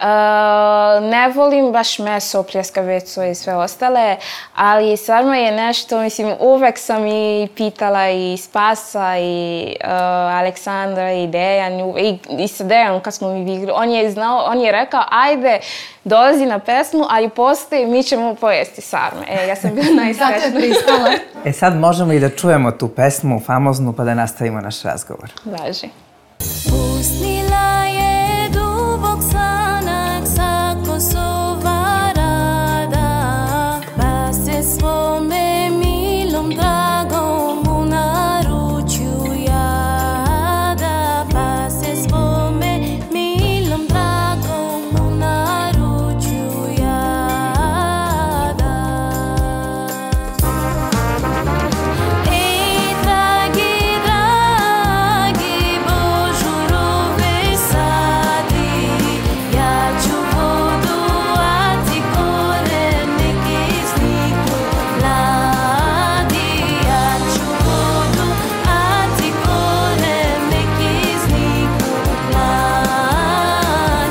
Ne volim baš meso, pljeskavicu i sve ostale, ali stvarno je nešto, mislim, uvek sam i pitala i Spasa i Aleksandra i Dejan i sa Dejanom kad smo mi igrali. On je rekao, ajde, dolazi na pesmu, ali posle mi ćemo pojesti sarme. Ja sam bila najsrećnija. Zato je pristala. Sad možemo i da čujemo tu pesmu famoznu pa da nastavimo naš razgovor. Važi. Usnila je dubok sanak sa Kosova rada, pa se svome milom dragom u naručju jada, pa se svome milom dragom u naručju jada. Ej, dragi, dragi, božurove sadi, ja ću vodu, a ti koren neki sliku mladi. Ja ću vodu, a ti koren neki sliku mladi.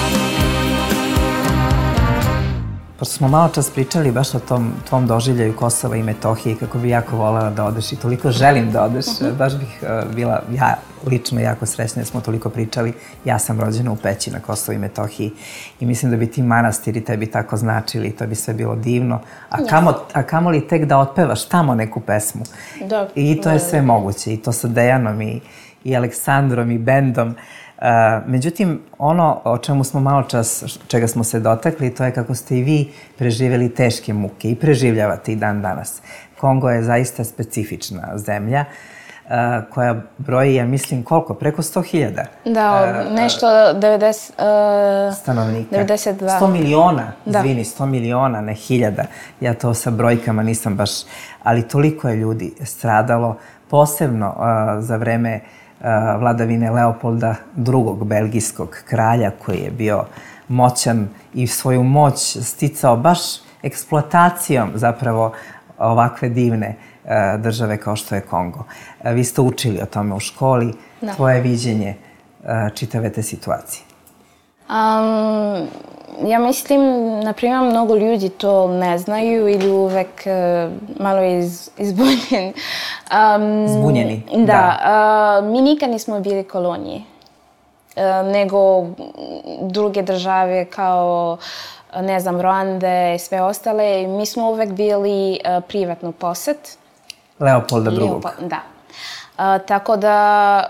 Pošto smo malo čas pričali baš o tom tvom doživljaju Kosova i Metohije, kako bi jako volela da odeš i toliko želim da odeš, baš bih bila ja lično jako srećna jer smo toliko pričali. Ja sam rođena u Peći na Kosovu i Metohiji i mislim da bi ti manastiri tebi tako značili i to bi sve bilo divno. A kamoli tek da otpevaš tamo neku pesmu. I to je sve moguće. I to sa Dejanom i Aleksandrom i bendom. Međutim, ono o čemu smo malo čas, čega smo se dotakli, to je kako ste i vi preživjeli teške muke i preživljavate i dan danas. Kongo je zaista specifična zemlja koja broji, ja mislim, koliko? Preko 100.000? Da, nešto 90... stanovnika. 92. 100 miliona, Da. izvini, 100 miliona, ne hiljada. Ja to sa brojkama nisam baš, ali toliko je ljudi stradalo, posebno za vreme vladavine Leopolda II. Belgijskog kralja koji je bio moćan i svoju moć sticao baš eksploatacijom zapravo ovakve divne države kao što je Kongo. Vi ste učili o tome u školi. Tvoje viđenje čitave te situacije? Ja mislim, na primjer, mnogo ljudi to ne znaju ili uvek malo je izbunjen. Zbunjeni. Da. Mi nikad nismo bili kolonije, nego druge države kao, ne znam, Ruande i sve ostale. Mi smo uvek bili privatno posjet. Leopolda II. Da. Tako da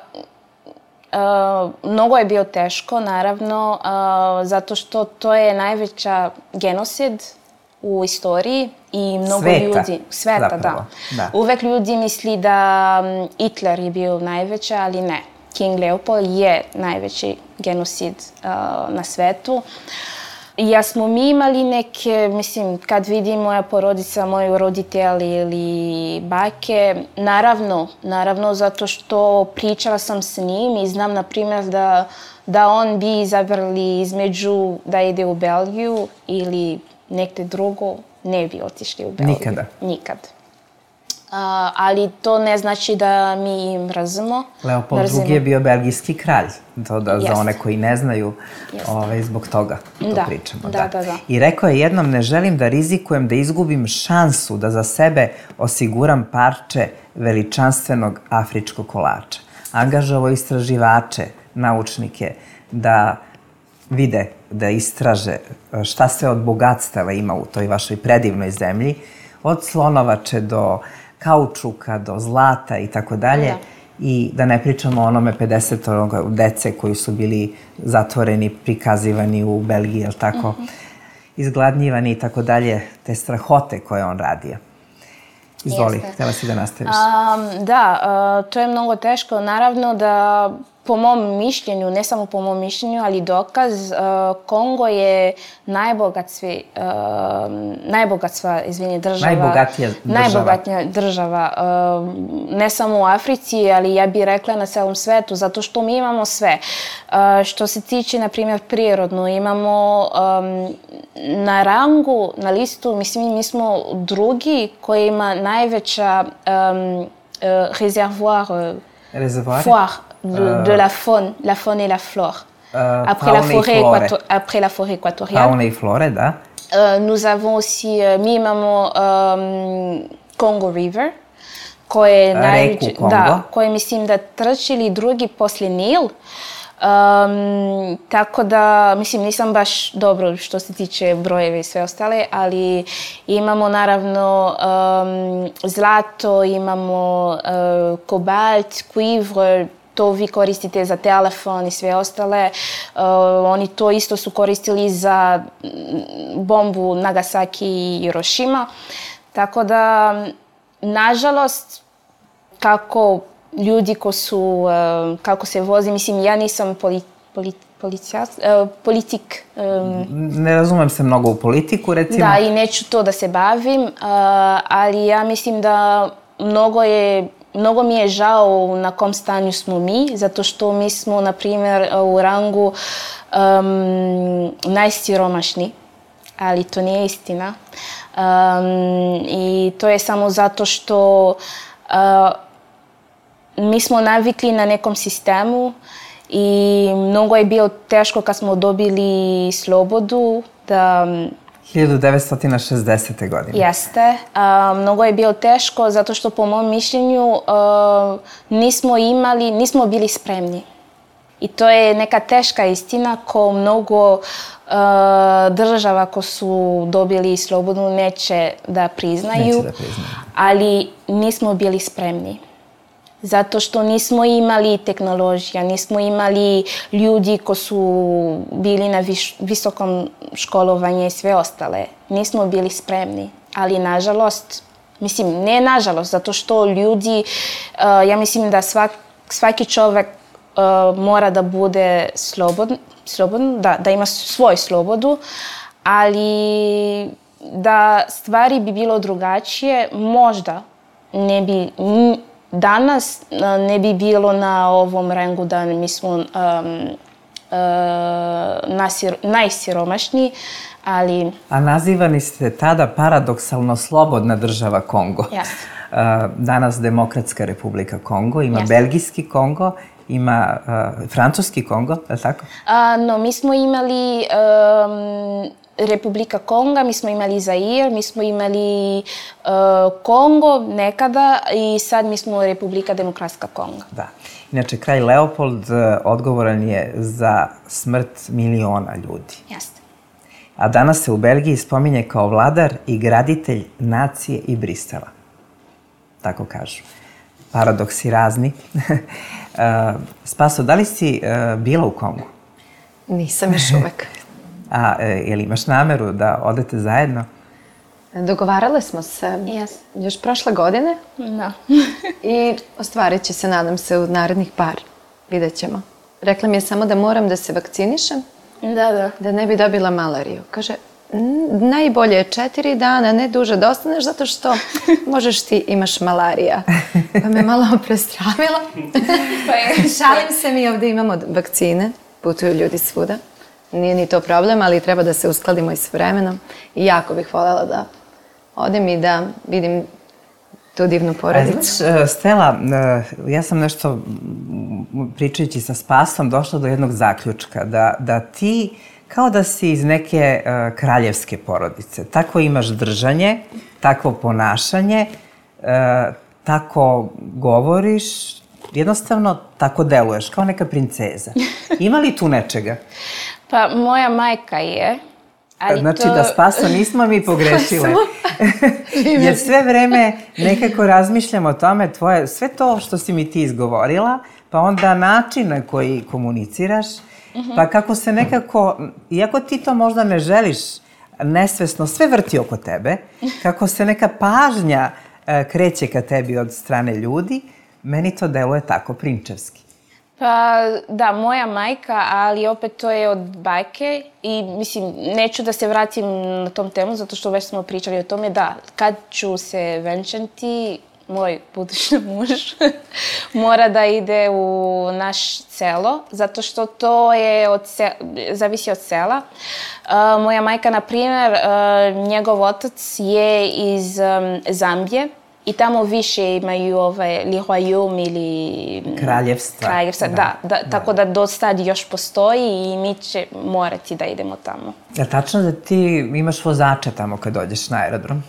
mnogo je bio teško, naravno, zato što to je najveća genocid u istoriji i mnogo ljudi... Sveta, da. Uvek ljudi misli da Hitler je bio najveća, ali ne. King Leopold je najveći genocid na svetu. Ja smo mi imali neke, mislim, kad vidim moja porodica, moji roditelji ili bake, naravno zato što pričala sam s njim i znam, na primjer, da on bi izabrali između da ide u Belgiju ili nekde drugo, ne bi otišli u Belgiju. Nikada? Nikad. Ali to ne znači da mi im mrzimo. Leopold II je bio belgijski kralj. To da za one koji ne znaju, zbog toga to pričamo. Da. I rekao je jednom, ne želim da rizikujem da izgubim šansu da za sebe osiguram parče veličanstvenog afričkog kolača. Angažovao istraživače, naučnike, da vide, da istraže šta sve od bogatstava ima u toj vašoj predivnoj zemlji, od slonovače do kaučuka, do zlata i tako dalje. I da ne pričamo o onome 50 dece koji su bili zatvoreni, prikazivani u Belgiji, jel tako, izgladnjivani i tako dalje, te strahote koje on radio. Izvoli, htjela si da nastaviš. Da, to je mnogo teško. Naravno da, po mom mišljenju, ne samo po mom mišljenju, ali dokaz, Kongo je najbogatija država. Ne samo u Africi, ali ja bih rekla na celom svetu, zato što mi imamo sve. Što se tiče, na primjer, prirodno, imamo na rangu, na listu, mislim, mi smo drugi koji ima najveća réservoir de la faune et la flore. Après la forêt équatoriale. Faune i flore, da. Nous avons aussi, mi imamo Congo River, koje mislim da treći ili drugi poslije Nil. Tako da, mislim, nisam baš dobro što se tiče brojeve i sve ostale, ali imamo naravno zlato, imamo kobalt, cuivre, to vi koristite za telefon i sve ostale. Oni to isto su koristili za bombu Nagasaki i Hiroshima. Tako da, nažalost, kako ljudi kako se vozi, mislim, ja nisam politik. Ne razumem se mnogo u politiku, recimo. Da, i neću to da se bavim, ali ja mislim da mnogo mi je žao na kom stanju smo mi, zato što mi smo, na primjer, u rangu najsiromašniji, ali to nije istina. I to je samo zato što mi smo navikli na nekom sistemu i mnogo je bilo teško kad smo dobili slobodu da... 1960. godine. Jeste. Mnogo je bilo teško zato što, po mom mišljenju, nismo bili spremni. I to je neka teška istina ko mnogo država ko su dobili slobodu neće da priznaju, ali nismo bili spremni. Zato što nismo imali tehnologija, nismo imali ljudi koji su bili na visokom školovanju i sve ostale. Nismo bili spremni, ali nažalost, mislim, ne nažalost, zato što ljudi, ja mislim da svaki čovjek mora da bude slobodan, da ima svoju slobodu, ali da stvari bi bilo drugačije, možda ne bi... Danas ne bi bilo na ovom rangu da mi smo najsiromašniji, ali... A nazivani ste tada paradoksalno slobodna država Kongo. Jasno. Danas Demokratska republika Kongo, ima belgijski Kongo ima francuski Kongo, je li tako? No, mi smo imali Republika Konga, mi smo imali Zair, mi smo imali Kongo nekada i sad mi smo Republika Demokratska Konga. Da. Inače, kralj Leopold odgovoran je za smrt miliona ljudi. Jeste. A danas se u Belgiji spominje kao vladar i graditelj nacije i Brisela. Tako kažu. Paradoksi razni. Spaso, da li si bila u Kongu? Nisam još uvek. A je li imaš nameru da odete zajedno? Dogovarale smo se još prošle godine. Da. I ostvarit će se, nadam se, u narednih par. Vidjet ćemo. Rekla mi je samo da moram da se vakcinišem. Da ne bi dobila malariju. Kaže, najbolje je 4 dana, ne duže da ostaneš, zato što možeš ti imaš malarija. Pa me malo prestravila. Šalim se, mi ovdje imamo vakcine, putuju ljudi svuda. Nije ni to problem, ali treba da se uskladimo i s vremenom. I jako bih voljela da odem i da vidim tu divnu porodicu. Stela, ja sam nešto, pričajući sa Spasom, došla do jednog zaključka, da ti kao da si iz neke kraljevske porodice. Tako imaš držanje, takvo ponašanje, tako govoriš, jednostavno tako deluješ, kao neka princeza. Ima li tu nečega? Pa moja majka je. Znači da Spaso nismo mi pogrešile. Jer sve vreme nekako razmišljamo o tome, sve to što si mi ti izgovorila, pa onda način na koji komuniciraš, pa kako se nekako, iako ti to možda ne želiš, nesvesno sve vrti oko tebe, kako se neka pažnja kreće ka tebi od strane ljudi, meni to deluje tako prinčevski. Pa da, moja majka, ali opet to je od bajke i mislim, neću da se vratim na tom temu, zato što već smo pričali o tome da kad ću se venčati, moj budući muž mora da ide u naš selo, zato što to je zavisi od sela. Moja majka, na primjer, njegov otac je iz Zambije i tamo više imaju li royaume ili kraljevstva. Da, tako da do sad još postoji i mi će morati da idemo tamo. Je li tačno da ti imaš vozača tamo kad dođeš na aerodrom?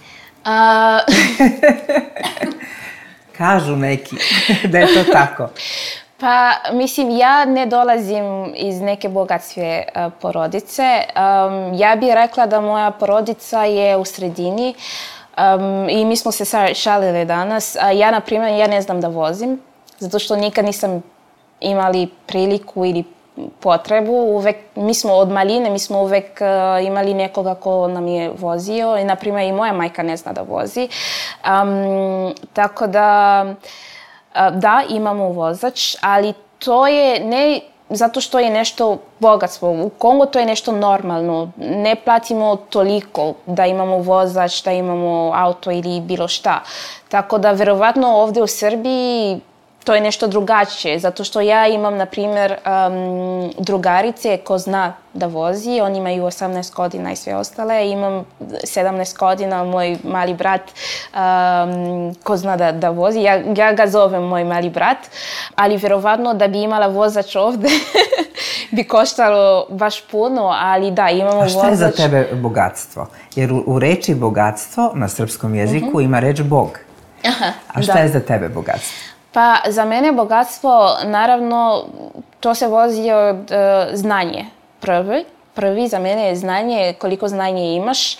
Kažu neki da je to tako. Pa, mislim, ja ne dolazim iz neke bogatstve porodice. Ja bih rekla da moja porodica je u sredini i mi smo se šalili danas. Ja, na primjer, ja ne znam da vozim, zato što nikad nisam imali priliku ili potrebu. Mi smo od maline, mi smo uvek imali nekoga ko nam je vozio i, na primjer, i moja majka ne zna da vozi. Tako da, da, imamo vozač, ali to je ne zato što je nešto bogatstvo. U Kongu to je nešto normalno. Ne platimo toliko da imamo vozač, da imamo auto ili bilo šta. Tako da, verovatno, ovdje u Srbiji to je nešto drugačije, zato što ja imam, na primjer, drugarice ko zna da vozi, oni imaju 18 godina i sve ostale. Imam 17 godina, moj mali brat ko zna da vozi. Ja ga zovem moj mali brat, ali verovatno da bi imala vozač ovdje bi koštalo baš puno, ali da, imamo vozač. A šta je za tebe bogatstvo? Jer u reči bogatstvo na srpskom jeziku ima reč Bog. A šta je za tebe bogatstvo? Pa, za mene bogatstvo, naravno, to se vozi od znanje. Prvi za mene je znanje, koliko znanje imaš.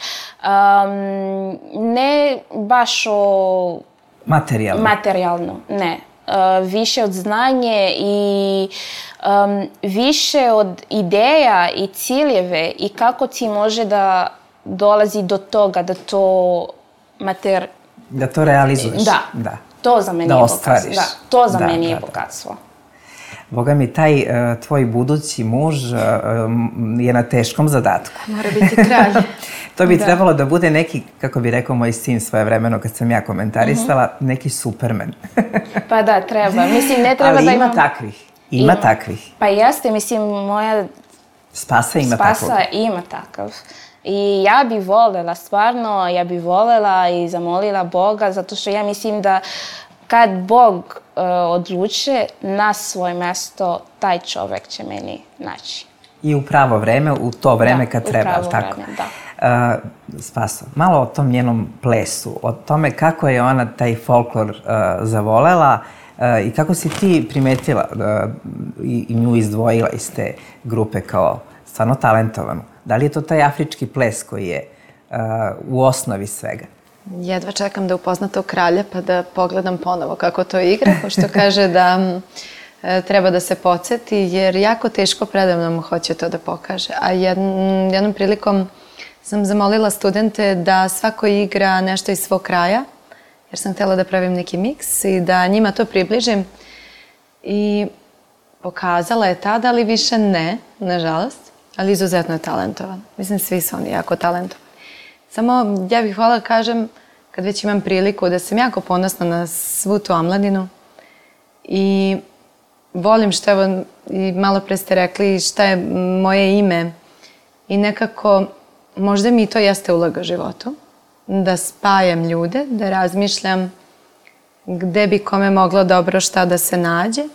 Ne baš o... Materijalno, ne. Više od znanje i više od ideja i ciljeve i kako ti može da dolazi do toga, da to Da to realizuješ. Da. To za mene je bogatstvo. Da, to za mene je bogatstvo. Boga mi, taj tvoj budući muž je na teškom zadatku. Mora biti kralj. To bi trebalo da bude neki, kako bi rekao moj sin svojevremeno kad sam ja komentarisala, neki Superman. Pa da, treba. Mislim, ne treba ali da ima takvih. Ima takvih. Pa jeste, mislim, moja Spasa ima takav. I ja bi voljela, stvarno, ja bi voljela i zamolila Boga, zato što ja mislim da kad Bog odluče na svoje mjesto, taj čovjek će meni naći. I u pravo vreme, u to vreme kad treba, u pravo tako? vreme, da. Spaso, malo o tom njenom plesu, o tome kako je ona taj folklor zavolela i kako si ti primetila i nju izdvojila iz te grupe kao stvarno talentovanu. Da li je to taj afrički ples koji je u osnovi svega? Jedva čekam da upoznam tog kralja pa da pogledam ponovo kako to igra, pošto kaže da treba da se podsjeti, jer jako teško predavno hoće to da pokaže. A jednom prilikom sam zamolila studente da svako igra nešto iz svog kraja, jer sam htjela da pravim neki miks i da njima to približim. I pokazala je tada, ali više ne, nažalost, ali izuzetno je talentovan. Mislim, svi su oni jako talentovani. Samo ja bih hvala kažem, kad već imam priliku, da sam jako ponosna na svu tu omladinu i volim što, evo, i malo pre ste rekli šta je moje ime i nekako možda mi to jeste uloga životu, da spajam ljude, da razmišljam gde bi kome moglo dobro šta da se nađe,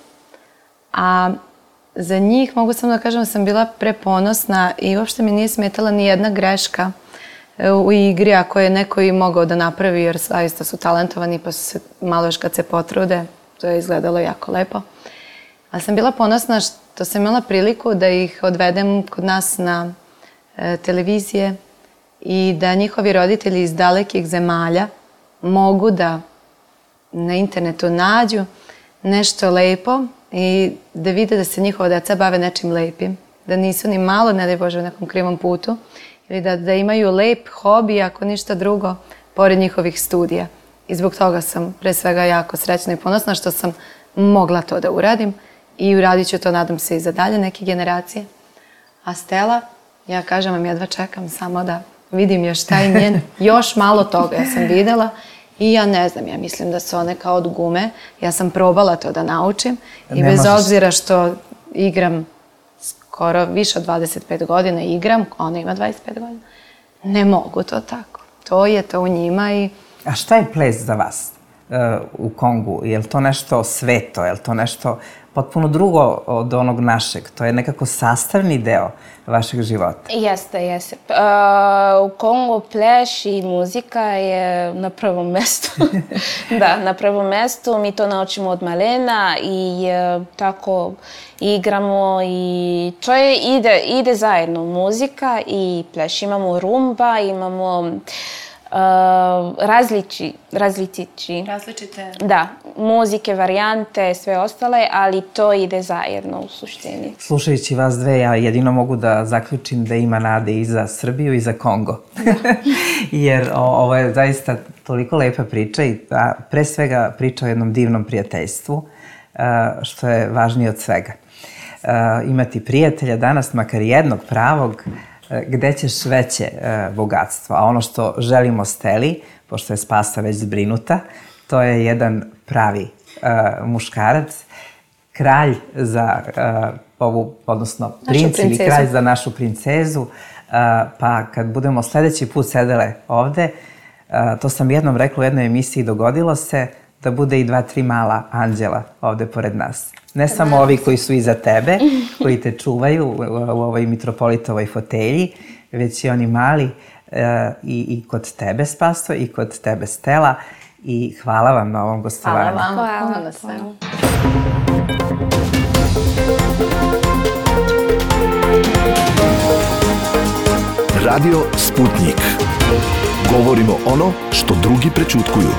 a za njih mogu samo da kažem da sam bila preponosna i uopšte mi nije smetala ni jedna greška u igri ako je neko i mogao da napravi, jer zaista su talentovani pa su se malo još kad se potrude, to je izgledalo jako lepo. Ali sam bila ponosna što sam imala priliku da ih odvedem kod nas na televizije i da njihovi roditelji iz dalekih zemalja mogu da na internetu nađu nešto lepo i da vide da se njihova deca bave nečim lepim, da nisu ni malo, ne daj Bože, u nekom krivom putu, ili da imaju lep hobi, ako ništa drugo, pored njihovih studija. I zbog toga sam pre svega jako srećna i ponosna što sam mogla to da uradim i uradit ću to, nadam se, i za dalje neke generacije. A Stela, ja kažem vam, jedva čekam samo da vidim još taj njen, još malo toga ja sam videla i ja ne znam, ja mislim da su one kao od gume. Ja sam probala to da naučim i bez obzira što igram skoro više od 25 godina, igram, ona ima 25 godina, ne mogu to tako. To je to u njima i... A šta je ples za vas u Kongu? Je li to nešto sveto? Je li to nešto potpuno drugo od onog našeg? To je nekako sastavni deo vašeg života. Jeste. U Kongu pleš i muzika je na prvom mjestu. Da, na prvom mjestu. Mi to naučimo od malena i tako igramo i to ide zajedno. Muzika i pleš. Imamo rumba, imamo različite da, muzike, varijante, sve ostale, ali to ide zajedno u suštini. Slušajući vas dve, ja jedino mogu da zaključim da ima nade i za Srbiju i za Kongo. Jer ovo je zaista toliko lepa priča i pre svega priča o jednom divnom prijateljstvu, što je važnije od svega. Imati prijatelja danas, makar jednog pravog, gde ćeš veće bogatstvo. A ono što želimo Steli, pošto je Spasa već zbrinuta, to je jedan pravi muškarac, kralj za ovu, odnosno princ ili kralj za našu princezu. Pa kad budemo sljedeći put sedele ovde, to sam jednom rekla u jednoj emisiji, dogodilo se da bude i 2-3 mala anđela ovde pored nas. Ne samo ovi koji su iza tebe, koji te čuvaju u ovoj mitropolitovoj fotelji, već i oni mali i kod tebe, Spaso, i kod tebe, Stela. I hvala vam na ovom gostovanju. Hvala vam. Hvala na svemu. Radio Sputnik. Govorimo ono što drugi prećutkuju.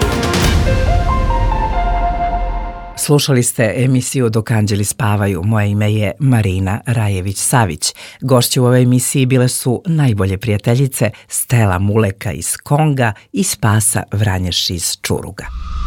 Slušali ste emisiju Dok anđeli spavaju. Moje ime je Marina Rajević-Savić. Gošće u ovoj emisiji bile su najbolje prijateljice Stela Muleka iz Konga i Spasa Vranješ iz Čuruga.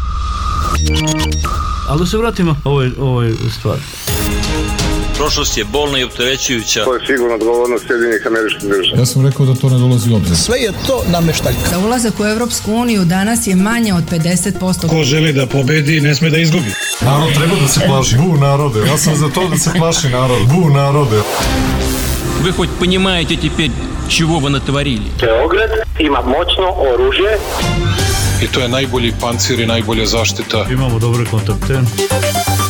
Ali da se vratimo ovoj stvari. Prošlost je bolna i opterećujuća. To je sigurno odgovornost Sjedinjenih Američkih Država. Ja sam rekao da to ne dolazi u obzir. Sve je to nameštaljka. Za ulazak u Evropsku uniju danas je manje od 50%. Ko želi da pobedi, ne sme da izgubi. Narod treba da se plaši. Bu narode. Ja sam za to da se plaši narod. Bu narode. Вы хоть понимаете теперь, чего вы натворили? Beograd ima moćno oružje. I to je najbolji pancir i najbolja zaštita. Imamo dobre kontakte.